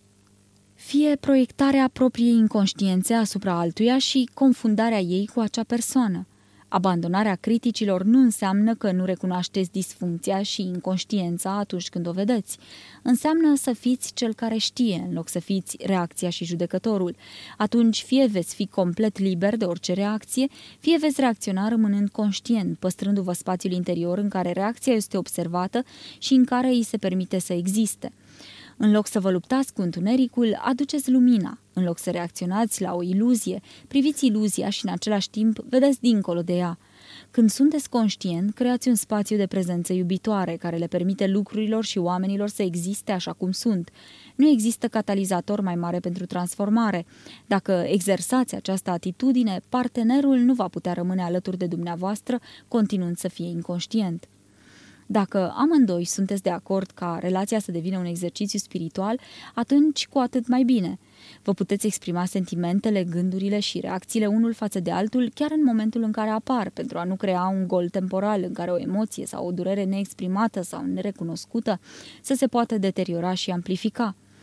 S1: fie proiectarea propriei inconștiențe asupra altuia și confundarea ei cu acea persoană. Abandonarea criticilor nu înseamnă că nu recunoașteți disfuncția și inconștiența atunci când o vedeți. Înseamnă să fiți cel care știe, în loc să fiți reacția și judecătorul. Atunci fie veți fi complet liber de orice reacție, fie veți reacționa rămânând conștient, păstrându-vă spațiul interior în care reacția este observată și în care îi se permite să existe. În loc să vă luptați cu întunericul, aduceți lumina. În loc să reacționați la o iluzie, priviți iluzia și în același timp vedeți dincolo de ea. Când sunteți conștient, creați un spațiu de prezență iubitoare care le permite lucrurilor și oamenilor să existe așa cum sunt. Nu există catalizator mai mare pentru transformare. Dacă exersați această atitudine, partenerul nu va putea rămâne alături de dumneavoastră, continuând să fie inconștient. Dacă amândoi sunteți de acord ca relația să devină un exercițiu spiritual, atunci cu atât mai bine. Vă puteți exprima sentimentele, gândurile și reacțiile unul față de altul chiar în momentul în care apar, pentru a nu crea un gol temporal în care o emoție sau o durere neexprimată sau nerecunoscută să se poată deteriora și amplifica.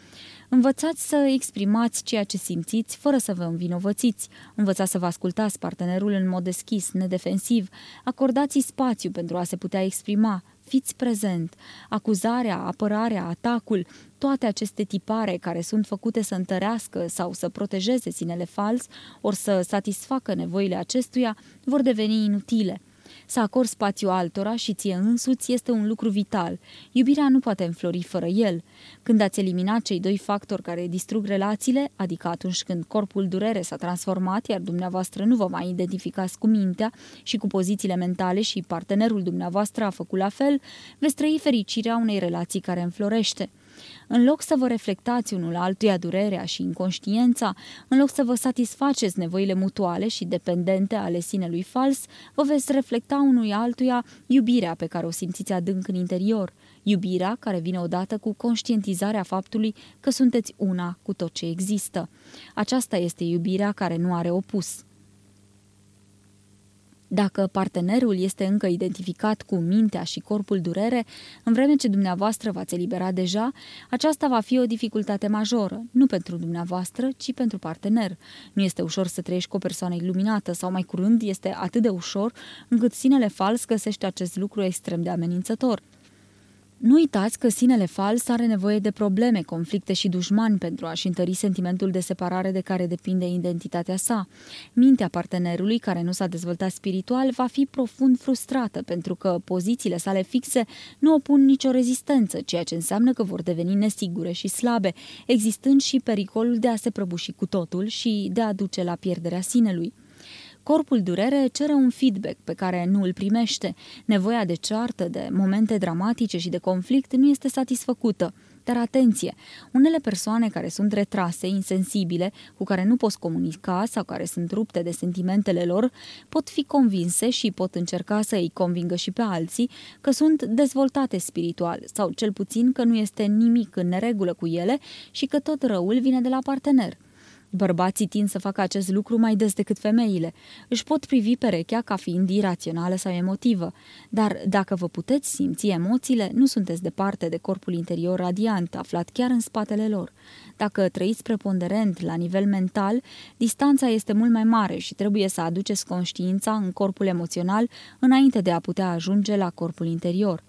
S1: Învățați să exprimați ceea ce simțiți fără să vă învinovățiți. Învățați să vă ascultați partenerul în mod deschis, nedefensiv. Acordați-i spațiu pentru a se putea exprima. Fiți prezent. Acuzarea, apărarea, atacul, toate aceste tipare care sunt făcute să întărească sau să protejeze sinele fals, ori să satisfacă nevoile acestuia, vor deveni inutile. Să acorzi spațiu altora și ție însuți este un lucru vital. Iubirea nu poate înflori fără el. Când ați eliminat cei doi factori care distrug relațiile, adică atunci când corpul durere s-a transformat, iar dumneavoastră nu vă mai identificați cu mintea și cu pozițiile mentale și partenerul dumneavoastră a făcut la fel, veți trăi fericirea unei relații care înflorește. În loc să vă reflectați unul altuia durerea și inconștiența, în loc să vă satisfaceți nevoile mutuale și dependente ale sinelui fals, vă veți reflecta unui altuia iubirea pe care o simțiți adânc în interior, iubirea care vine odată cu conștientizarea faptului că sunteți una cu tot ce există. Aceasta este iubirea care nu are opus. Dacă partenerul este încă identificat cu mintea și corpul durere, în vreme ce dumneavoastră v-ați eliberat deja, aceasta va fi o dificultate majoră, nu pentru dumneavoastră, ci pentru partener. Nu este ușor să trăiești cu o persoană iluminată sau mai curând este atât de ușor încât sinele fals găsește acest lucru extrem de amenințător. Nu uitați că sinele fals are nevoie de probleme, conflicte și dușmani pentru a-și întări sentimentul de separare de care depinde identitatea sa. Mintea partenerului, care nu s-a dezvoltat spiritual, va fi profund frustrată pentru că pozițiile sale fixe nu opun nicio rezistență, ceea ce înseamnă că vor deveni nesigure și slabe, existând și pericolul de a se prăbuși cu totul și de a duce la pierderea sinelui. Corpul durere cere un feedback pe care nu îl primește. Nevoia de ceartă, de momente dramatice și de conflict nu este satisfăcută. Dar atenție! Unele persoane care sunt retrase, insensibile, cu care nu poți comunica sau care sunt rupte de sentimentele lor, pot fi convinse și pot încerca să îi convingă și pe alții că sunt dezvoltate spiritual sau cel puțin că nu este nimic în neregulă cu ele și că tot răul vine de la partener. Bărbații tind să facă acest lucru mai des decât femeile. Își pot privi perechea ca fiind irațională sau emotivă, dar dacă vă puteți simți emoțiile, nu sunteți departe de corpul interior radiant, aflat chiar în spatele lor. Dacă trăiți preponderent la nivel mental, distanța este mult mai mare și trebuie să aduceți conștiința în corpul emoțional înainte de a putea ajunge la corpul interior.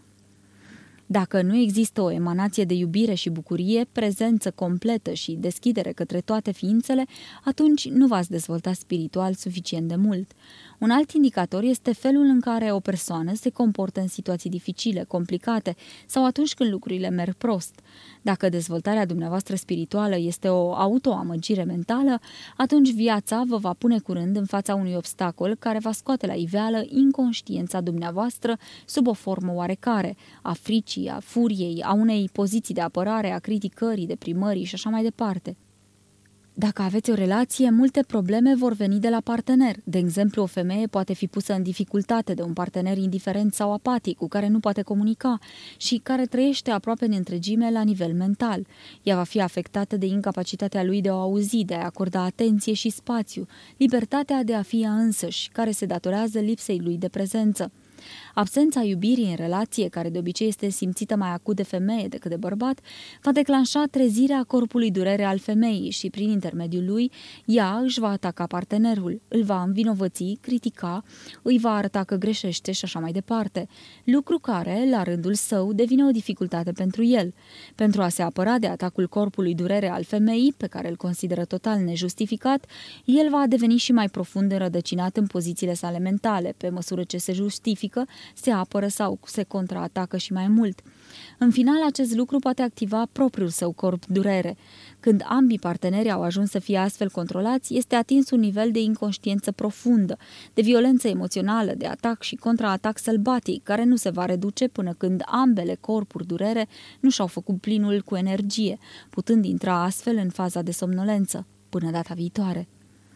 S1: Dacă nu există o emanație de iubire și bucurie, prezență completă și deschidere către toate ființele, atunci nu v-ați dezvolta spiritual suficient de mult. Un alt indicator este felul în care o persoană se comportă în situații dificile, complicate sau atunci când lucrurile merg prost. Dacă dezvoltarea dumneavoastră spirituală este o autoamăgire mentală, atunci viața vă va pune curând în fața unui obstacol care va scoate la iveală inconștiența dumneavoastră sub o formă oarecare, a fricii, a furiei, a unei poziții de apărare, a criticării, deprimării și așa mai departe. Dacă aveți o relație, multe probleme vor veni de la partener. De exemplu, o femeie poate fi pusă în dificultate de un partener indiferent sau apatic, cu care nu poate comunica și care trăiește aproape în întregime la nivel mental. Ea va fi afectată de incapacitatea lui de a auzi, de a acorda atenție și spațiu, libertatea de a fi ea însăși, care se datorează lipsei lui de prezență. Absența iubirii în relație, care de obicei este simțită mai acut de femeie decât de bărbat, va declanșa trezirea corpului durere al femeii și, prin intermediul lui, ea își va ataca partenerul, îl va învinovăți, critica, îi va arăta că greșește și așa mai departe, lucru care, la rândul său, devine o dificultate pentru el. Pentru a se apăra de atacul corpului durere al femeii, pe care îl consideră total nejustificat, el va deveni și mai profund înrădăcinat în pozițiile sale mentale, pe măsură ce se justifică, se apără sau se contraatacă și mai mult. În final, acest lucru poate activa propriul său corp durere. Când ambii parteneri au ajuns să fie astfel controlați, este atins un nivel de inconștiență profundă, de violență emoțională, de atac și contraatac sălbatic, care nu se va reduce până când ambele corpuri durere nu și-au făcut plinul cu energie, putând intra astfel în faza de somnolență. Până data viitoare.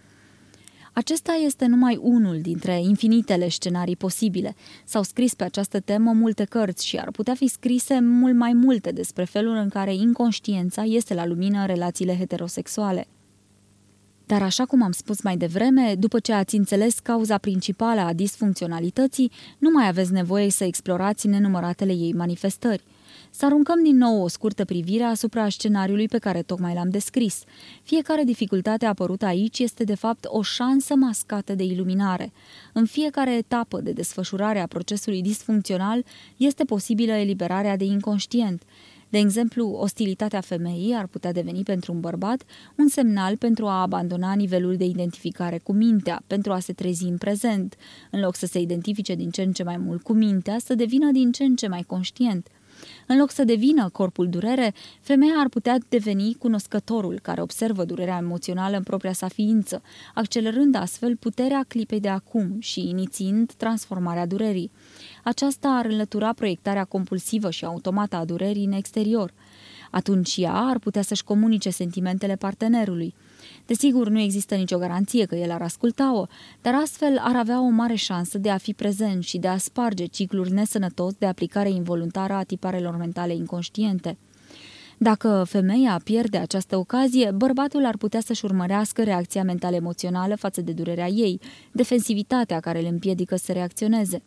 S1: Acesta este numai unul dintre infinitele scenarii posibile. S-au scris pe această temă multe cărți și ar putea fi scrise mult mai multe despre felul în care inconștiența iese la lumină în relațiile heterosexuale. Dar așa cum am spus mai devreme, după ce ați înțeles cauza principală a disfuncționalității, nu mai aveți nevoie să explorați nenumăratele ei manifestări. Să aruncăm din nou o scurtă privire asupra scenariului pe care tocmai l-am descris. Fiecare dificultate apărută aici este de fapt o șansă mascată de iluminare. În fiecare etapă de desfășurare a procesului disfuncțional este posibilă eliberarea de inconștient. De exemplu, ostilitatea femeii ar putea deveni pentru un bărbat un semnal pentru a abandona nivelul de identificare cu mintea, pentru a se trezi în prezent. În loc să se identifice din ce în ce mai mult cu mintea, să devină din ce în ce mai conștient. În loc să devină corpul durere, femeia ar putea deveni cunoscătorul care observă durerea emoțională în propria sa ființă, accelerând astfel puterea clipei de acum și inițiind transformarea durerii. Aceasta ar înlătura proiectarea compulsivă și automată a durerii în exterior. Atunci ea ar putea să-și comunice sentimentele partenerului. Desigur, nu există nicio garanție că el ar asculta-o, dar astfel ar avea o mare șansă de a fi prezent și de a sparge cicluri nesănătos de aplicare involuntară a tiparelor mentale inconștiente. Dacă femeia pierde această ocazie, bărbatul ar putea să-și urmărească reacția mental-emoțională față de durerea ei, defensivitatea care îl împiedică să reacționeze.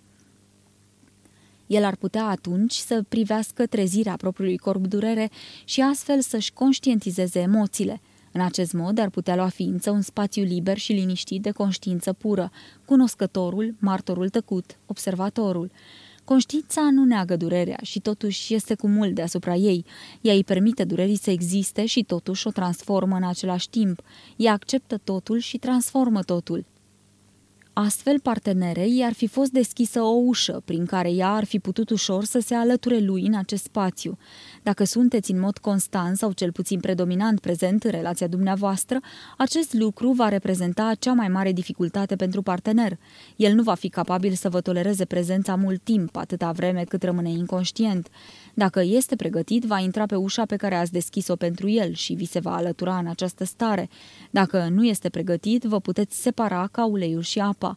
S1: El ar putea atunci să privească trezirea propriului corp durere și astfel să-și conștientizeze emoțiile. În acest mod ar putea lua ființă un spațiu liber și liniștit de conștiință pură, cunoscătorul, martorul tăcut, observatorul. Conștiința nu neagă durerea și totuși este cu mult deasupra ei. Ea îi permite durerii să existe și totuși o transformă în același timp. Ea acceptă totul și transformă totul. Astfel, partenerei i-ar fi fost deschisă o ușă, prin care ea ar fi putut ușor să se alăture lui în acest spațiu. Dacă sunteți în mod constant sau cel puțin predominant prezent în relația dumneavoastră, acest lucru va reprezenta cea mai mare dificultate pentru partener. El nu va fi capabil să vă tolereze prezența mult timp, atâta vreme cât rămâne inconștient. Dacă este pregătit, va intra pe ușa pe care ați deschis-o pentru el și vi se va alătura în această stare. Dacă nu este pregătit, vă puteți separa ca uleiul și apa.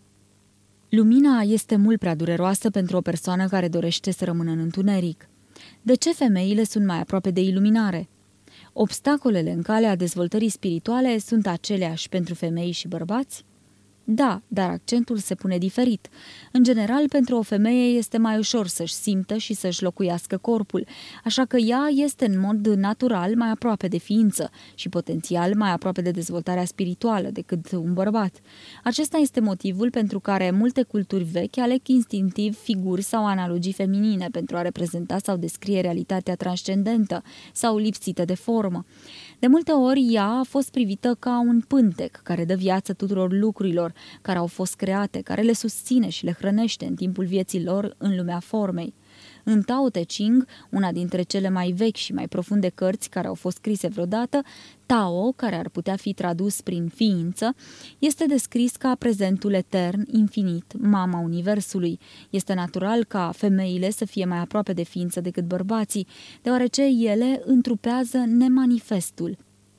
S1: Lumina este mult prea dureroasă pentru o persoană care dorește să rămână în întuneric. De ce femeile sunt mai aproape de iluminare? Obstacolele în calea dezvoltării spirituale sunt aceleași pentru femei și bărbați? Da, dar accentul se pune diferit. În general, pentru o femeie este mai ușor să-și simtă și să-și locuiască corpul, așa că ea este în mod natural mai aproape de ființă și potențial mai aproape de dezvoltarea spirituală decât un bărbat. Acesta este motivul pentru care multe culturi vechi aleg instinctiv figuri sau analogii feminine pentru a reprezenta sau descrie realitatea transcendentă sau lipsită de formă. De multe ori ea a fost privită ca un pântec care dă viață tuturor lucrurilor care au fost create, care le susține și le hrănește în timpul vieții lor în lumea formei. În Tao Te Ching, una dintre cele mai vechi și mai profunde cărți care au fost scrise vreodată, Tao, care ar putea fi tradus prin ființă, este descris ca prezentul etern, infinit, mama universului. Este natural ca femeile să fie mai aproape de ființă decât bărbații, deoarece ele întrupează nemanifestul.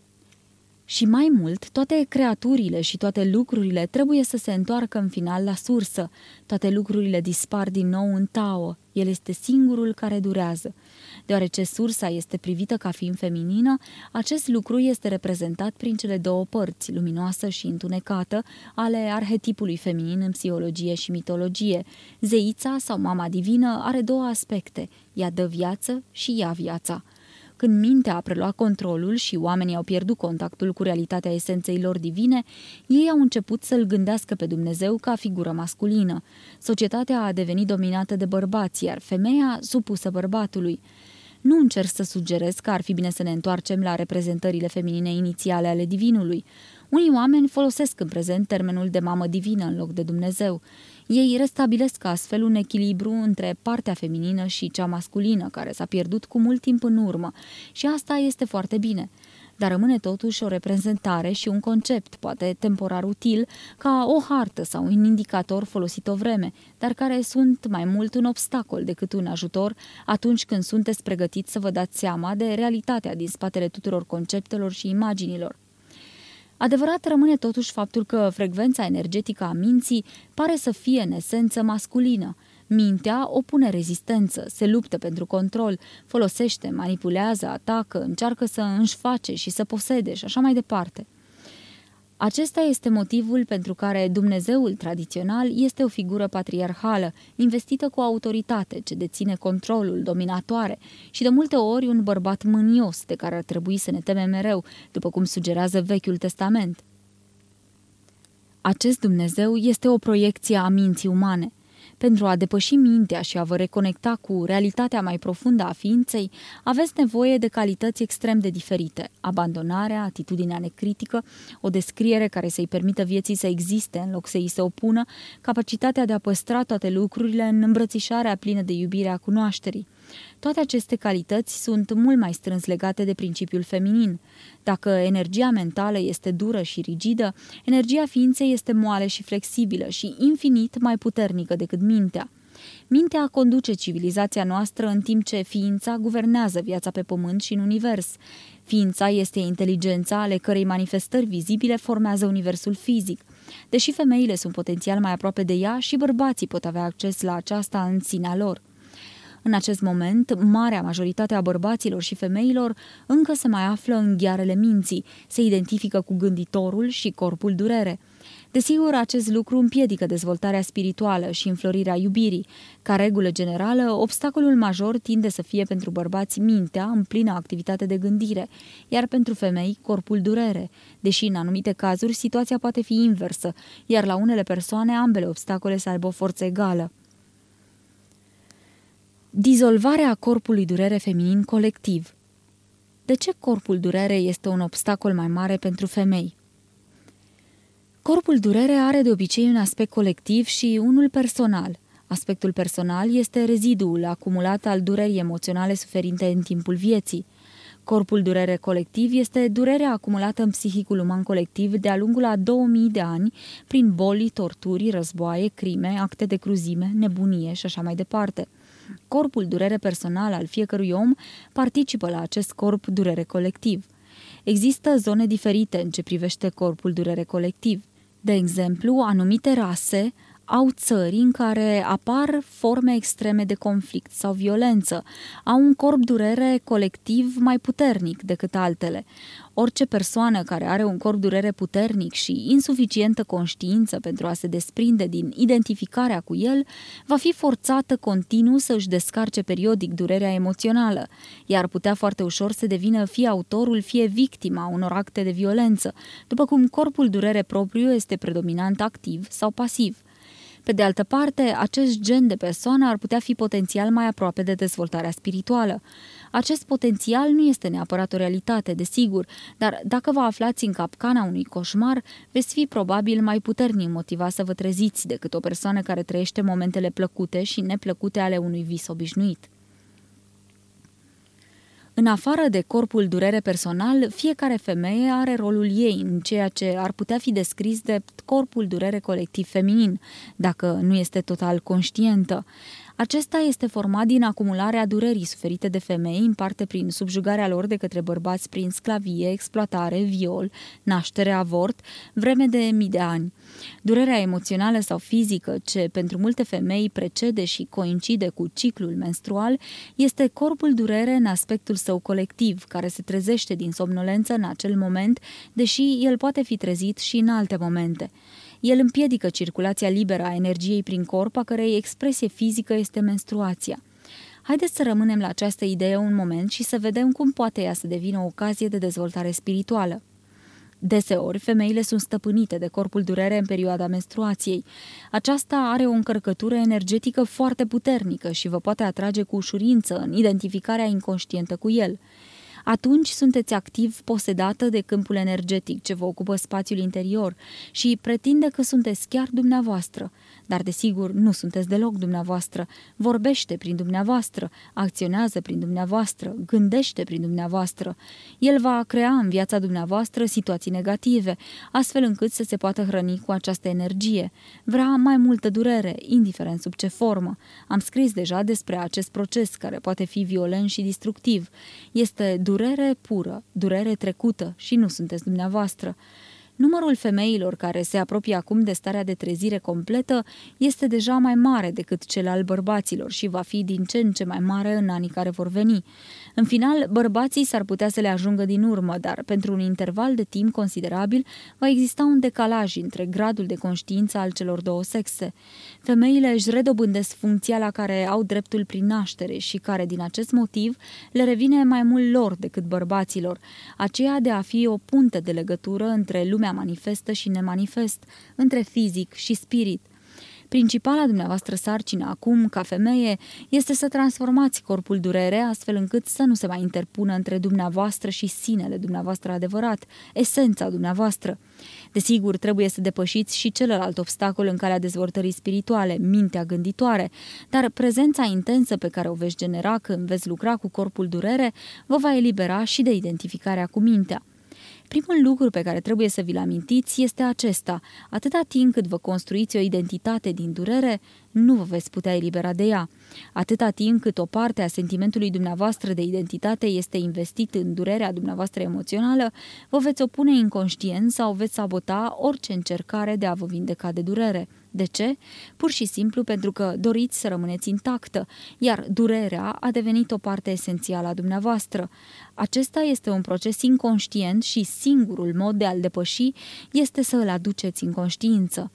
S1: Și mai mult, toate creaturile și toate lucrurile trebuie să se întoarcă în final la sursă. Toate lucrurile dispar din nou în Tao. El este singurul care durează. Deoarece sursa este privită ca fiind feminină, acest lucru este reprezentat prin cele două părți, luminoasă și întunecată, ale arhetipului feminin în psihologie și mitologie. Zeița sau mama divină are două aspecte, ea dă viață și ia viața. Când mintea a preluat controlul și oamenii au pierdut contactul cu realitatea esenței lor divine, ei au început să-L gândească pe Dumnezeu ca figură masculină. Societatea a devenit dominată de bărbați, iar femeia supusă bărbatului. Nu încerc să sugerez că ar fi bine să ne întoarcem la reprezentările feminine inițiale ale divinului. Unii oameni folosesc în prezent termenul de mamă divină în loc de Dumnezeu. Ei restabilesc astfel un echilibru între partea feminină și cea masculină, care s-a pierdut cu mult timp în urmă, și asta este foarte bine. Dar rămâne totuși o reprezentare și un concept, poate temporar util, ca o hartă sau un indicator folosit o vreme, dar care sunt mai mult un obstacol decât un ajutor atunci când sunteți pregătiți să vă dați seama de realitatea din spatele tuturor conceptelor și imaginilor. Adevărat rămâne totuși faptul că frecvența energetică a minții pare să fie în esență masculină. Mintea opune rezistență, se luptă pentru control, folosește, manipulează, atacă, încearcă să înșface și să posede și așa mai departe. Acesta este motivul pentru care Dumnezeul tradițional este o figură patriarhală, investită cu autoritate, ce deține controlul, dominatoare și de multe ori un bărbat mânios de care ar trebui să ne temem mereu, după cum sugerează Vechiul Testament. Acest Dumnezeu este o proiecție a minții umane. Pentru a depăși mintea și a vă reconecta cu realitatea mai profundă a ființei, aveți nevoie de calități extrem de diferite: abandonarea, atitudinea necritică, o descriere care să-i permită vieții să existe în loc să îi se opună, capacitatea de a păstra toate lucrurile în îmbrățișarea plină de iubire a cunoașterii. Toate aceste calități sunt mult mai strâns legate de principiul feminin. Dacă energia mentală este dură și rigidă, energia ființei este moale și flexibilă și infinit mai puternică decât mintea. Mintea conduce civilizația noastră în timp ce ființa guvernează viața pe pământ și în univers. Ființa este inteligența ale cărei manifestări vizibile formează universul fizic. Deși femeile sunt potențial mai aproape de ea, și bărbații pot avea acces la aceasta în sinea lor. În acest moment, marea majoritate a bărbaților și femeilor încă se mai află în ghearele minții, se identifică cu gânditorul și corpul durere. Desigur, acest lucru împiedică dezvoltarea spirituală și înflorirea iubirii. Ca regulă generală, obstacolul major tinde să fie pentru bărbați mintea în plină activitate de gândire, iar pentru femei corpul durere, deși în anumite cazuri situația poate fi inversă, iar la unele persoane ambele obstacole să aibă o forță egală. Dizolvarea corpului durere feminin colectiv. De ce corpul durere este un obstacol mai mare pentru femei? Corpul durere are de obicei un aspect colectiv și unul personal. Aspectul personal este reziduul acumulat al durerii emoționale suferite în timpul vieții. Corpul durere colectiv este durerea acumulată în psihicul uman colectiv de-a lungul a două mii de ani prin boli, torturi, războaie, crime, acte de cruzime, nebunie și așa mai departe. Corpul durere personal al fiecărui om participă la acest corp durere colectiv. Există zone diferite în ce privește corpul durere colectiv. De exemplu, anumite rase au țări în care apar forme extreme de conflict sau violență, au un corp durere colectiv mai puternic decât altele. Orice persoană care are un corp durere puternic și insuficientă conștiință pentru a se desprinde din identificarea cu el, va fi forțată continuu să își descarce periodic durerea emoțională, iar putea foarte ușor să devină fie autorul, fie victima unor acte de violență, după cum corpul durere propriu este predominant activ sau pasiv. Pe de altă parte, acest gen de persoană ar putea fi potențial mai aproape de dezvoltarea spirituală. Acest potențial nu este neapărat o realitate, desigur, dar dacă vă aflați în capcana unui coșmar, veți fi probabil mai puternic motivat să vă treziți decât o persoană care trăiește momentele plăcute și neplăcute ale unui vis obișnuit. În afară de corpul durere personal, fiecare femeie are rolul ei în ceea ce ar putea fi descris de corpul durere colectiv feminin, dacă nu este total conștientă. Acesta este format din acumularea durerii suferite de femei, în parte prin subjugarea lor de către bărbați prin sclavie, exploatare, viol, naștere, avort, vreme de mii de ani. Durerea emoțională sau fizică, ce pentru multe femei precede și coincide cu ciclul menstrual, este corpul durere în aspectul său colectiv, care se trezește din somnolență în acel moment, deși el poate fi trezit și în alte momente. El împiedică circulația liberă a energiei prin corp, a cărei expresie fizică este menstruația. Haideți să rămânem la această idee un moment și să vedem cum poate ea să devină o ocazie de dezvoltare spirituală. Deseori, femeile sunt stăpânite de corpul durere în perioada menstruației. Aceasta are o încărcătură energetică foarte puternică și vă poate atrage cu ușurință în identificarea inconștientă cu el. Atunci sunteți activ posedată de câmpul energetic ce vă ocupă spațiul interior și pretinde că sunteți chiar dumneavoastră, dar desigur nu sunteți deloc dumneavoastră, vorbește prin dumneavoastră, acționează prin dumneavoastră, gândește prin dumneavoastră. El va crea în viața dumneavoastră situații negative, astfel încât să se poată hrăni cu această energie. Vrea mai multă durere, indiferent sub ce formă. Am scris deja despre acest proces care poate fi violent și destructiv. Este durere pură, durere trecută și nu sunteți dumneavoastră. Numărul femeilor care se apropie acum de starea de trezire completă este deja mai mare decât cel al bărbaților și va fi din ce în ce mai mare în anii care vor veni. În final, bărbații s-ar putea să le ajungă din urmă, dar pentru un interval de timp considerabil va exista un decalaj între gradul de conștiință al celor două sexe. Femeile își redobândesc funcția la care au dreptul prin naștere și care, din acest motiv, le revine mai mult lor decât bărbaților, aceea de a fi o punte de legătură între lumea manifestă și nemanifest, între fizic și spirit. Principala dumneavoastră sarcină acum, ca femeie, este să transformați corpul durere astfel încât să nu se mai interpună între dumneavoastră și sinele dumneavoastră adevărat, esența dumneavoastră. Desigur, trebuie să depășiți și celălalt obstacol în calea dezvoltării spirituale, mintea gânditoare, dar prezența intensă pe care o veți genera când veți lucra cu corpul durere vă va elibera și de identificarea cu mintea. Primul lucru pe care trebuie să vi-l amintiți este acesta: atâta timp cât vă construiți o identitate din durere, nu vă veți putea elibera de ea. Atâta timp cât o parte a sentimentului dumneavoastră de identitate este investit în durerea dumneavoastră emoțională, vă veți opune inconștient sau veți sabota orice încercare de a vă vindeca de durere. De ce? Pur și simplu pentru că doriți să rămâneți intactă, iar durerea a devenit o parte esențială a dumneavoastră. Acesta este un proces inconștient și singurul mod de a-l depăși este să îl aduceți în conștiință.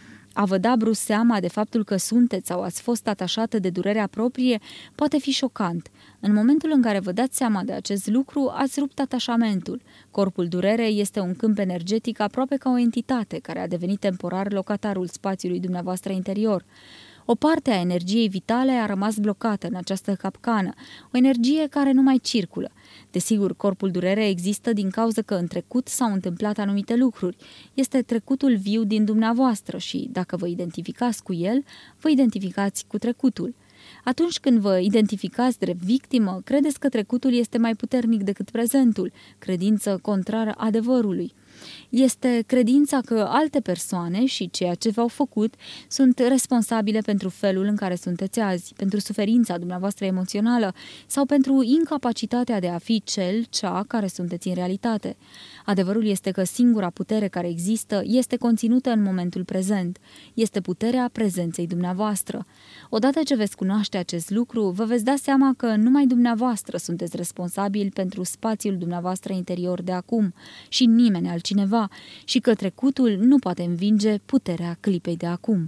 S1: A vă da brusc seama de faptul că sunteți sau ați fost atașată de durerea proprie poate fi șocant. În momentul în care vă dați seama de acest lucru, ați rupt atașamentul. Corpul durere este un câmp energetic aproape ca o entitate care a devenit temporar locatarul spațiului dumneavoastră interior. O parte a energiei vitale a rămas blocată în această capcană, o energie care nu mai circulă. Desigur, corpul durere există din cauza că în trecut s-au întâmplat anumite lucruri. Este trecutul viu din dumneavoastră și, dacă vă identificați cu el, vă identificați cu trecutul. Atunci când vă identificați drept victimă, credeți că trecutul este mai puternic decât prezentul, credință contrară adevărului. Este credința că alte persoane și ceea ce v-au făcut sunt responsabile pentru felul în care sunteți azi, pentru suferința dumneavoastră emoțională sau pentru incapacitatea de a fi cel, cea care sunteți în realitate. Adevărul este că singura putere care există este conținută în momentul prezent. Este puterea prezenței dumneavoastră. Odată ce veți cunoaște acest lucru, vă veți da seama că numai dumneavoastră sunteți responsabili pentru spațiul dumneavoastră interior de acum și nimeni altcineva, și că trecutul nu poate învinge puterea clipei de acum.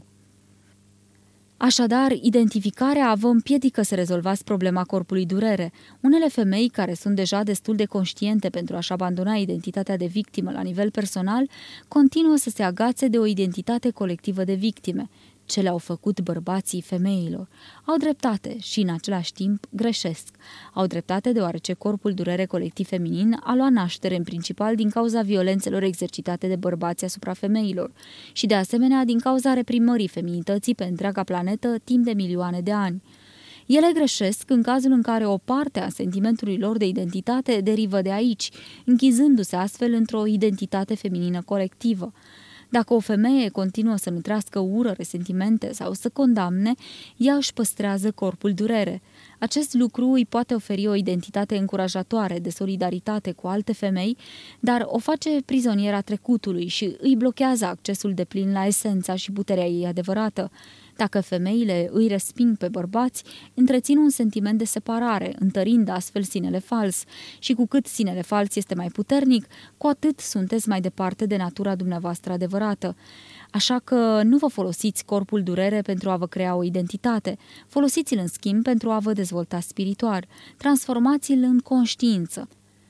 S1: Așadar, identificarea vă împiedică să rezolvați problema corpului durere. Unele femei care sunt deja destul de conștiente pentru a-și abandona identitatea de victimă la nivel personal, continuă să se agațe de o identitate colectivă de victime. Ce le-au făcut bărbații femeilor. Au dreptate și în același timp greșesc. Au dreptate deoarece corpul durere colectiv feminin a luat naștere în principal din cauza violențelor exercitate de bărbați asupra femeilor și de asemenea din cauza reprimării feminității pe întreaga planetă timp de milioane de ani. Ele greșesc în cazul în care o parte a sentimentului lor de identitate derivă de aici, închizându-se astfel într-o identitate feminină colectivă. Dacă o femeie continuă să nutrească ură, resentimente sau să condamne, ea își păstrează corpul durere. Acest lucru îi poate oferi o identitate încurajatoare de solidaritate cu alte femei, dar o face prizoniera trecutului și îi blochează accesul deplin la esența și puterea ei adevărată. Dacă femeile îi resping pe bărbați, întrețin un sentiment de separare, întărind astfel sinele fals. Și cu cât sinele fals este mai puternic, cu atât sunteți mai departe de natura dumneavoastră adevărată. Așa că nu vă folosiți corpul durere pentru a vă crea o identitate. Folosiți-l în schimb pentru a vă dezvolta spiritual. Transformați-l în conștiință.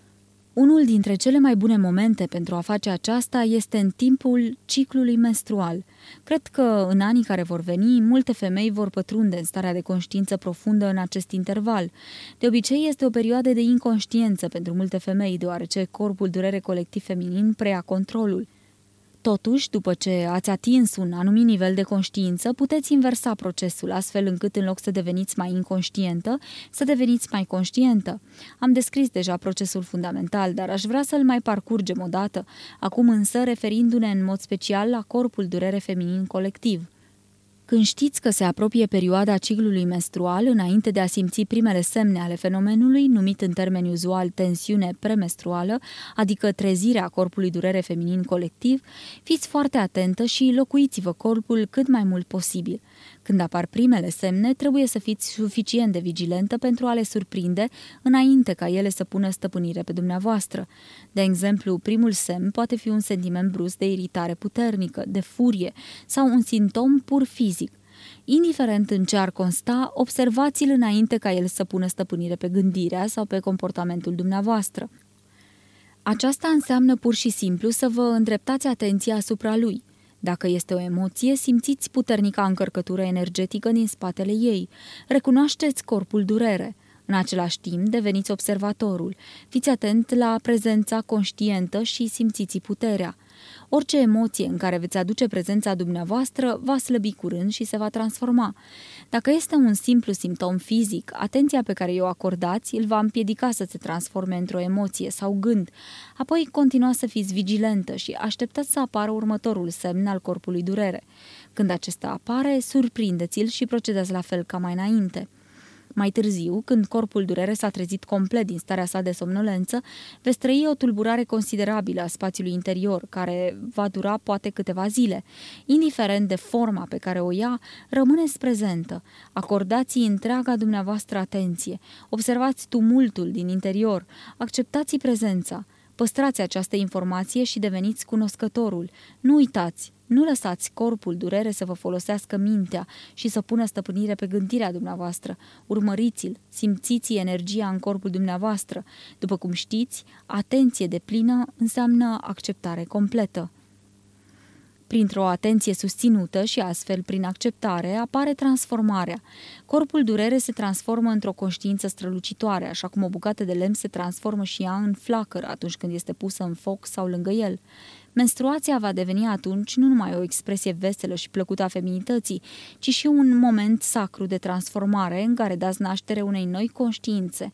S1: Unul dintre cele mai bune momente pentru a face aceasta este în timpul ciclului menstrual. Cred că în anii care vor veni, multe femei vor pătrunde în starea de conștiință profundă în acest interval. De obicei este o perioadă de inconștiență pentru multe femei, deoarece corpul durere colectiv feminin preia controlul. Totuși, după ce ați atins un anumit nivel de conștiință, puteți inversa procesul, astfel încât în loc să deveniți mai inconștientă, să deveniți mai conștientă. Am descris deja procesul fundamental, dar aș vrea să-l mai parcurgem o dată, acum însă referindu-ne în mod special la corpul durere feminin colectiv. Când știți că se apropie perioada ciclului menstrual, înainte de a simți primele semne ale fenomenului, numit în termeni uzual tensiune premenstruală, adică trezirea corpului durere feminin colectiv, fiți foarte atentă și locuiți-vă corpul cât mai mult posibil. Când apar primele semne, trebuie să fiți suficient de vigilentă pentru a le surprinde înainte ca ele să pună stăpânire pe dumneavoastră. De exemplu, primul semn poate fi un sentiment brusc de iritare puternică, de furie sau un simptom pur fizic. Indiferent în ce ar consta, observați-l înainte ca el să pună stăpânire pe gândirea sau pe comportamentul dumneavoastră. Aceasta înseamnă pur și simplu să vă îndreptați atenția asupra lui. Dacă este o emoție, simțiți puternica încărcătură energetică din spatele ei. Recunoașteți corpul durere. În același timp, deveniți observatorul. Fiți atent la prezența conștientă și simțiți puterea. Orice emoție în care veți aduce prezența dumneavoastră va slăbi curând și se va transforma. Dacă este un simplu simptom fizic, atenția pe care o acordați îl va împiedica să se transforme într-o emoție sau gând. Apoi continuați să fiți vigilentă și așteptați să apară următorul semn al corpului durere. Când acesta apare, surprindeți-l și procedați la fel ca mai înainte. Mai târziu, când corpul durere s-a trezit complet din starea sa de somnolență, veți trăi o tulburare considerabilă a spațiului interior, care va dura poate câteva zile. Indiferent de forma pe care o ia, rămâneți prezentă. Acordați-i întreaga dumneavoastră atenție. Observați tumultul din interior. Acceptați prezența. Păstrați această informație și deveniți cunoscătorul. Nu uitați! Nu lăsați corpul durere să vă folosească mintea și să pună stăpânire pe gândirea dumneavoastră. Urmăriți-l, simțiți energia în corpul dumneavoastră. După cum știți, atenție deplină înseamnă acceptare completă. Printr-o atenție susținută și astfel prin acceptare apare transformarea. Corpul durere se transformă într-o conștiință strălucitoare, așa cum o bucată de lemn se transformă și ea în flacără atunci când este pusă în foc sau lângă el. Menstruația va deveni atunci nu numai o expresie veselă și plăcută a feminității, ci și un moment sacru de transformare în care dați naștere unei noi conștiințe.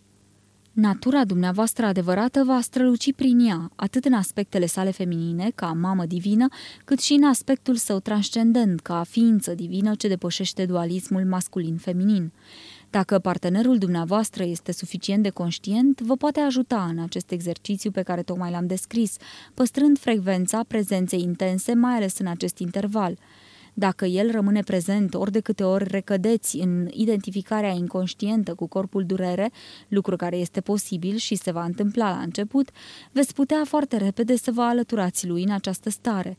S1: Natura dumneavoastră adevărată va străluci prin ea, atât în aspectele sale feminine, ca mamă divină, cât și în aspectul său transcendent, ca ființă divină ce depășește dualismul masculin-feminin. Dacă partenerul dumneavoastră este suficient de conștient, vă poate ajuta în acest exercițiu pe care tocmai l-am descris, păstrând frecvența prezenței intense, mai ales în acest interval. Dacă el rămâne prezent ori de câte ori recădeți în identificarea inconștientă cu corpul durere, lucru care este posibil și se va întâmpla la început, veți putea foarte repede să vă alăturați lui în această stare.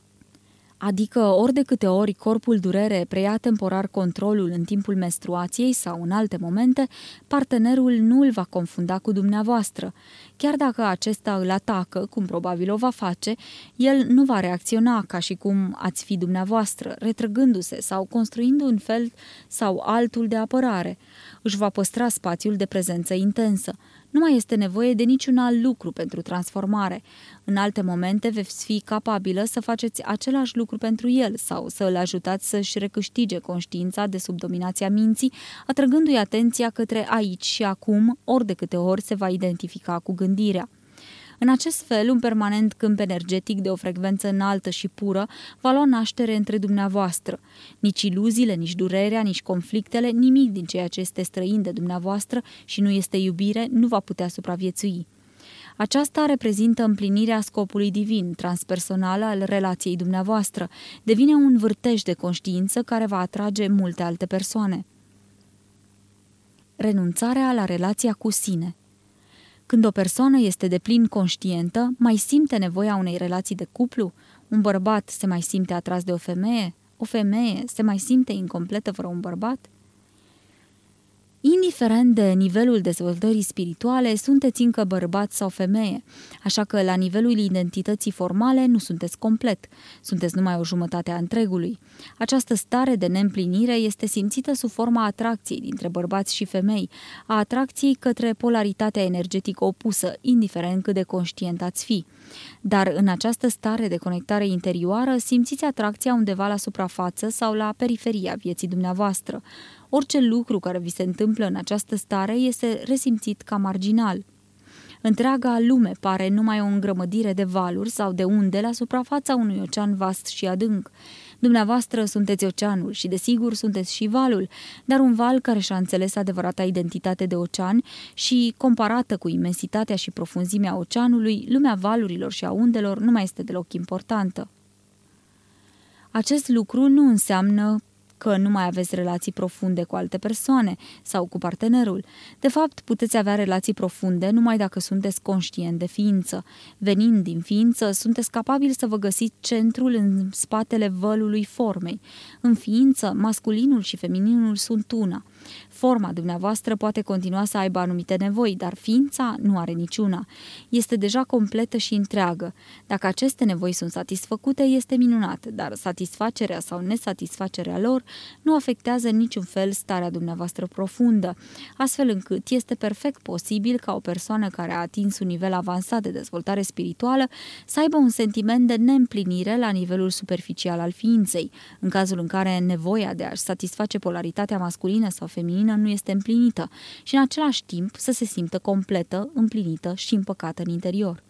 S1: Adică ori de câte ori corpul durere preia temporar controlul în timpul menstruației sau în alte momente, partenerul nu îl va confunda cu dumneavoastră. Chiar dacă acesta îl atacă, cum probabil o va face, el nu va reacționa ca și cum ați fi dumneavoastră, retrăgându-se sau construind un fel sau altul de apărare. Își va păstra spațiul de prezență intensă. Nu mai este nevoie de niciun alt lucru pentru transformare. În alte momente veți fi capabilă să faceți același lucru pentru el sau să îl ajutați să-și recâștige conștiința de sub dominația minții, atrăgându-i atenția către aici și acum, ori de câte ori se va identifica cu gândirea. În acest fel, un permanent câmp energetic de o frecvență înaltă și pură va lua naștere între dumneavoastră. Nici iluziile, nici durerea, nici conflictele, nimic din ceea ce este străin de dumneavoastră și nu este iubire, nu va putea supraviețui. Aceasta reprezintă împlinirea scopului divin, transpersonal al relației dumneavoastră. Devine un vârtej de conștiință care va atrage multe alte persoane. Renunțarea la relația cu sine. Când o persoană este deplin conștientă, mai simte nevoia unei relații de cuplu? Un bărbat se mai simte atras de o femeie? O femeie se mai simte incompletă fără un bărbat? Indiferent de nivelul dezvoltării spirituale, sunteți încă bărbat sau femeie, așa că la nivelul identității formale nu sunteți complet, sunteți numai o jumătate a întregului. Această stare de neîmplinire este simțită sub forma atracției dintre bărbați și femei, a atracției către polaritatea energetică opusă, indiferent cât de conștient ați fi. Dar în această stare de conectare interioară simțiți atracția undeva la suprafață sau la periferia vieții dumneavoastră. Orice lucru care vi se întâmplă în această stare este resimțit ca marginal. Întreaga lume pare numai o îngrămădire de valuri sau de unde la suprafața unui ocean vast și adânc. Dumneavoastră sunteți oceanul și, desigur, sunteți și valul, dar un val care și-a înțeles adevărata identitate de ocean și, comparată cu imensitatea și profunzimea oceanului, lumea valurilor și a undelor nu mai este deloc importantă. Acest lucru nu înseamnă că nu mai aveți relații profunde cu alte persoane sau cu partenerul. De fapt, puteți avea relații profunde numai dacă sunteți conștient de ființă. Venind din ființă, sunteți capabili să vă găsiți centrul în spatele vălului formei. În ființă, masculinul și femininul sunt una. Forma dumneavoastră poate continua să aibă anumite nevoi, dar ființa nu are niciuna. Este deja completă și întreagă. Dacă aceste nevoi sunt satisfăcute, este minunat, dar satisfacerea sau nesatisfacerea lor nu afectează în niciun fel starea dumneavoastră profundă, astfel încât este perfect posibil ca o persoană care a atins un nivel avansat de dezvoltare spirituală să aibă un sentiment de neîmplinire la nivelul superficial al ființei, în cazul în care nevoia de a-și satisface polaritatea masculină sau feminină nu este împlinită și în același timp să se simtă completă, împlinită și împăcată în interior.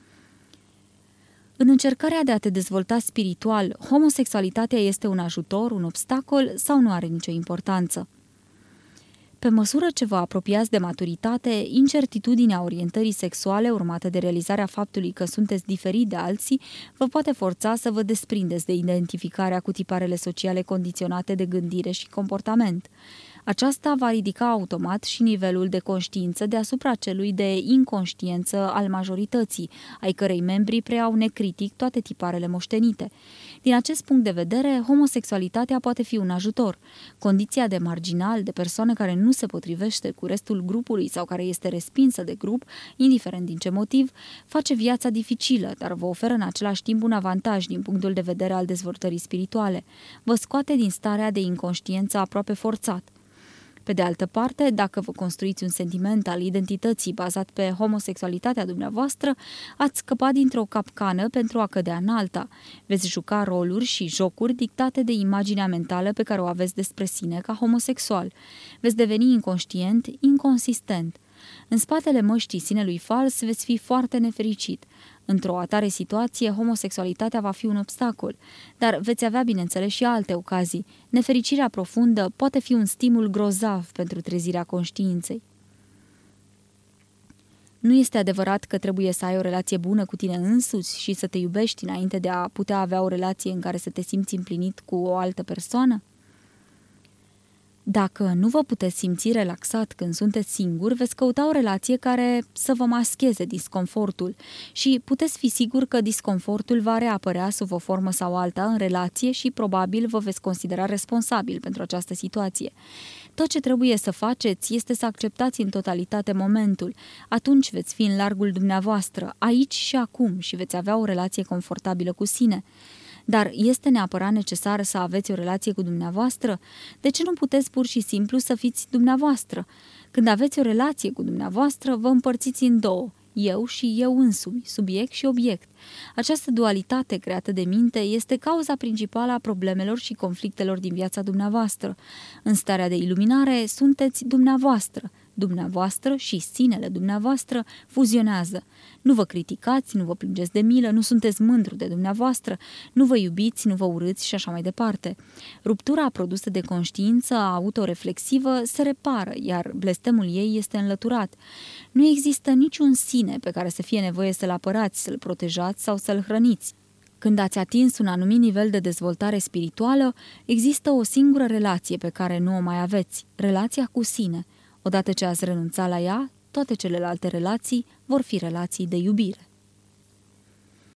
S1: În încercarea de a te dezvolta spiritual, homosexualitatea este un ajutor, un obstacol sau nu are nicio importanță? Pe măsură ce vă apropiați de maturitate, incertitudinea orientării sexuale urmată de realizarea faptului că sunteți diferit de alții vă poate forța să vă desprindeți de identificarea cu tiparele sociale condiționate de gândire și comportament. Aceasta va ridica automat și nivelul de conștiință deasupra celui de inconștiență al majorității, ai cărei membri preiau necritic toate tiparele moștenite. Din acest punct de vedere, homosexualitatea poate fi un ajutor. Condiția de marginal, de persoană care nu se potrivește cu restul grupului sau care este respinsă de grup, indiferent din ce motiv, face viața dificilă, dar vă oferă în același timp un avantaj din punctul de vedere al dezvoltării spirituale. Vă scoate din starea de inconștiență aproape forțat. Pe de altă parte, dacă vă construiți un sentiment al identității bazat pe homosexualitatea dumneavoastră, ați scăpat dintr-o capcană pentru a cădea în alta. Veți juca roluri și jocuri dictate de imaginea mentală pe care o aveți despre sine ca homosexual. Veți deveni inconștient, inconsistent. În spatele măștii sinelui fals veți fi foarte nefericit. Într-o atare situație, homosexualitatea va fi un obstacol, dar veți avea, bineînțeles, și alte ocazii. Nefericirea profundă poate fi un stimul grozav pentru trezirea conștiinței. Nu este adevărat că trebuie să ai o relație bună cu tine însuți și să te iubești înainte de a putea avea o relație în care să te simți împlinit cu o altă persoană? Dacă nu vă puteți simți relaxat când sunteți singuri, veți căuta o relație care să vă mascheze disconfortul și puteți fi sigur că disconfortul va reapărea sub o formă sau alta în relație și probabil vă veți considera responsabil pentru această situație. Tot ce trebuie să faceți este să acceptați în totalitate momentul. Atunci veți fi în largul dumneavoastră, aici și acum, și veți avea o relație confortabilă cu sine. Dar este neapărat necesar să aveți o relație cu dumneavoastră? De ce nu puteți pur și simplu să fiți dumneavoastră? Când aveți o relație cu dumneavoastră, vă împărțiți în două, eu și eu însumi, subiect și obiect. Această dualitate creată de minte este cauza principală a problemelor și conflictelor din viața dumneavoastră. În starea de iluminare sunteți dumneavoastră. Dumneavoastră și sinele dumneavoastră fuzionează. Nu vă criticați, nu vă plângeți de milă, nu sunteți mândru de dumneavoastră, nu vă iubiți, nu vă urâți și așa mai departe. Ruptura produsă de conștiință autoreflexivă se repară, iar blestemul ei este înlăturat. Nu există niciun sine pe care să fie nevoie să-l apărați, să-l protejați sau să-l hrăniți. Când ați atins un anumit nivel de dezvoltare spirituală, există o singură relație pe care nu o mai aveți, relația cu sine. Odată ce ați renunțat la ea, toate celelalte relații vor fi relații de iubire.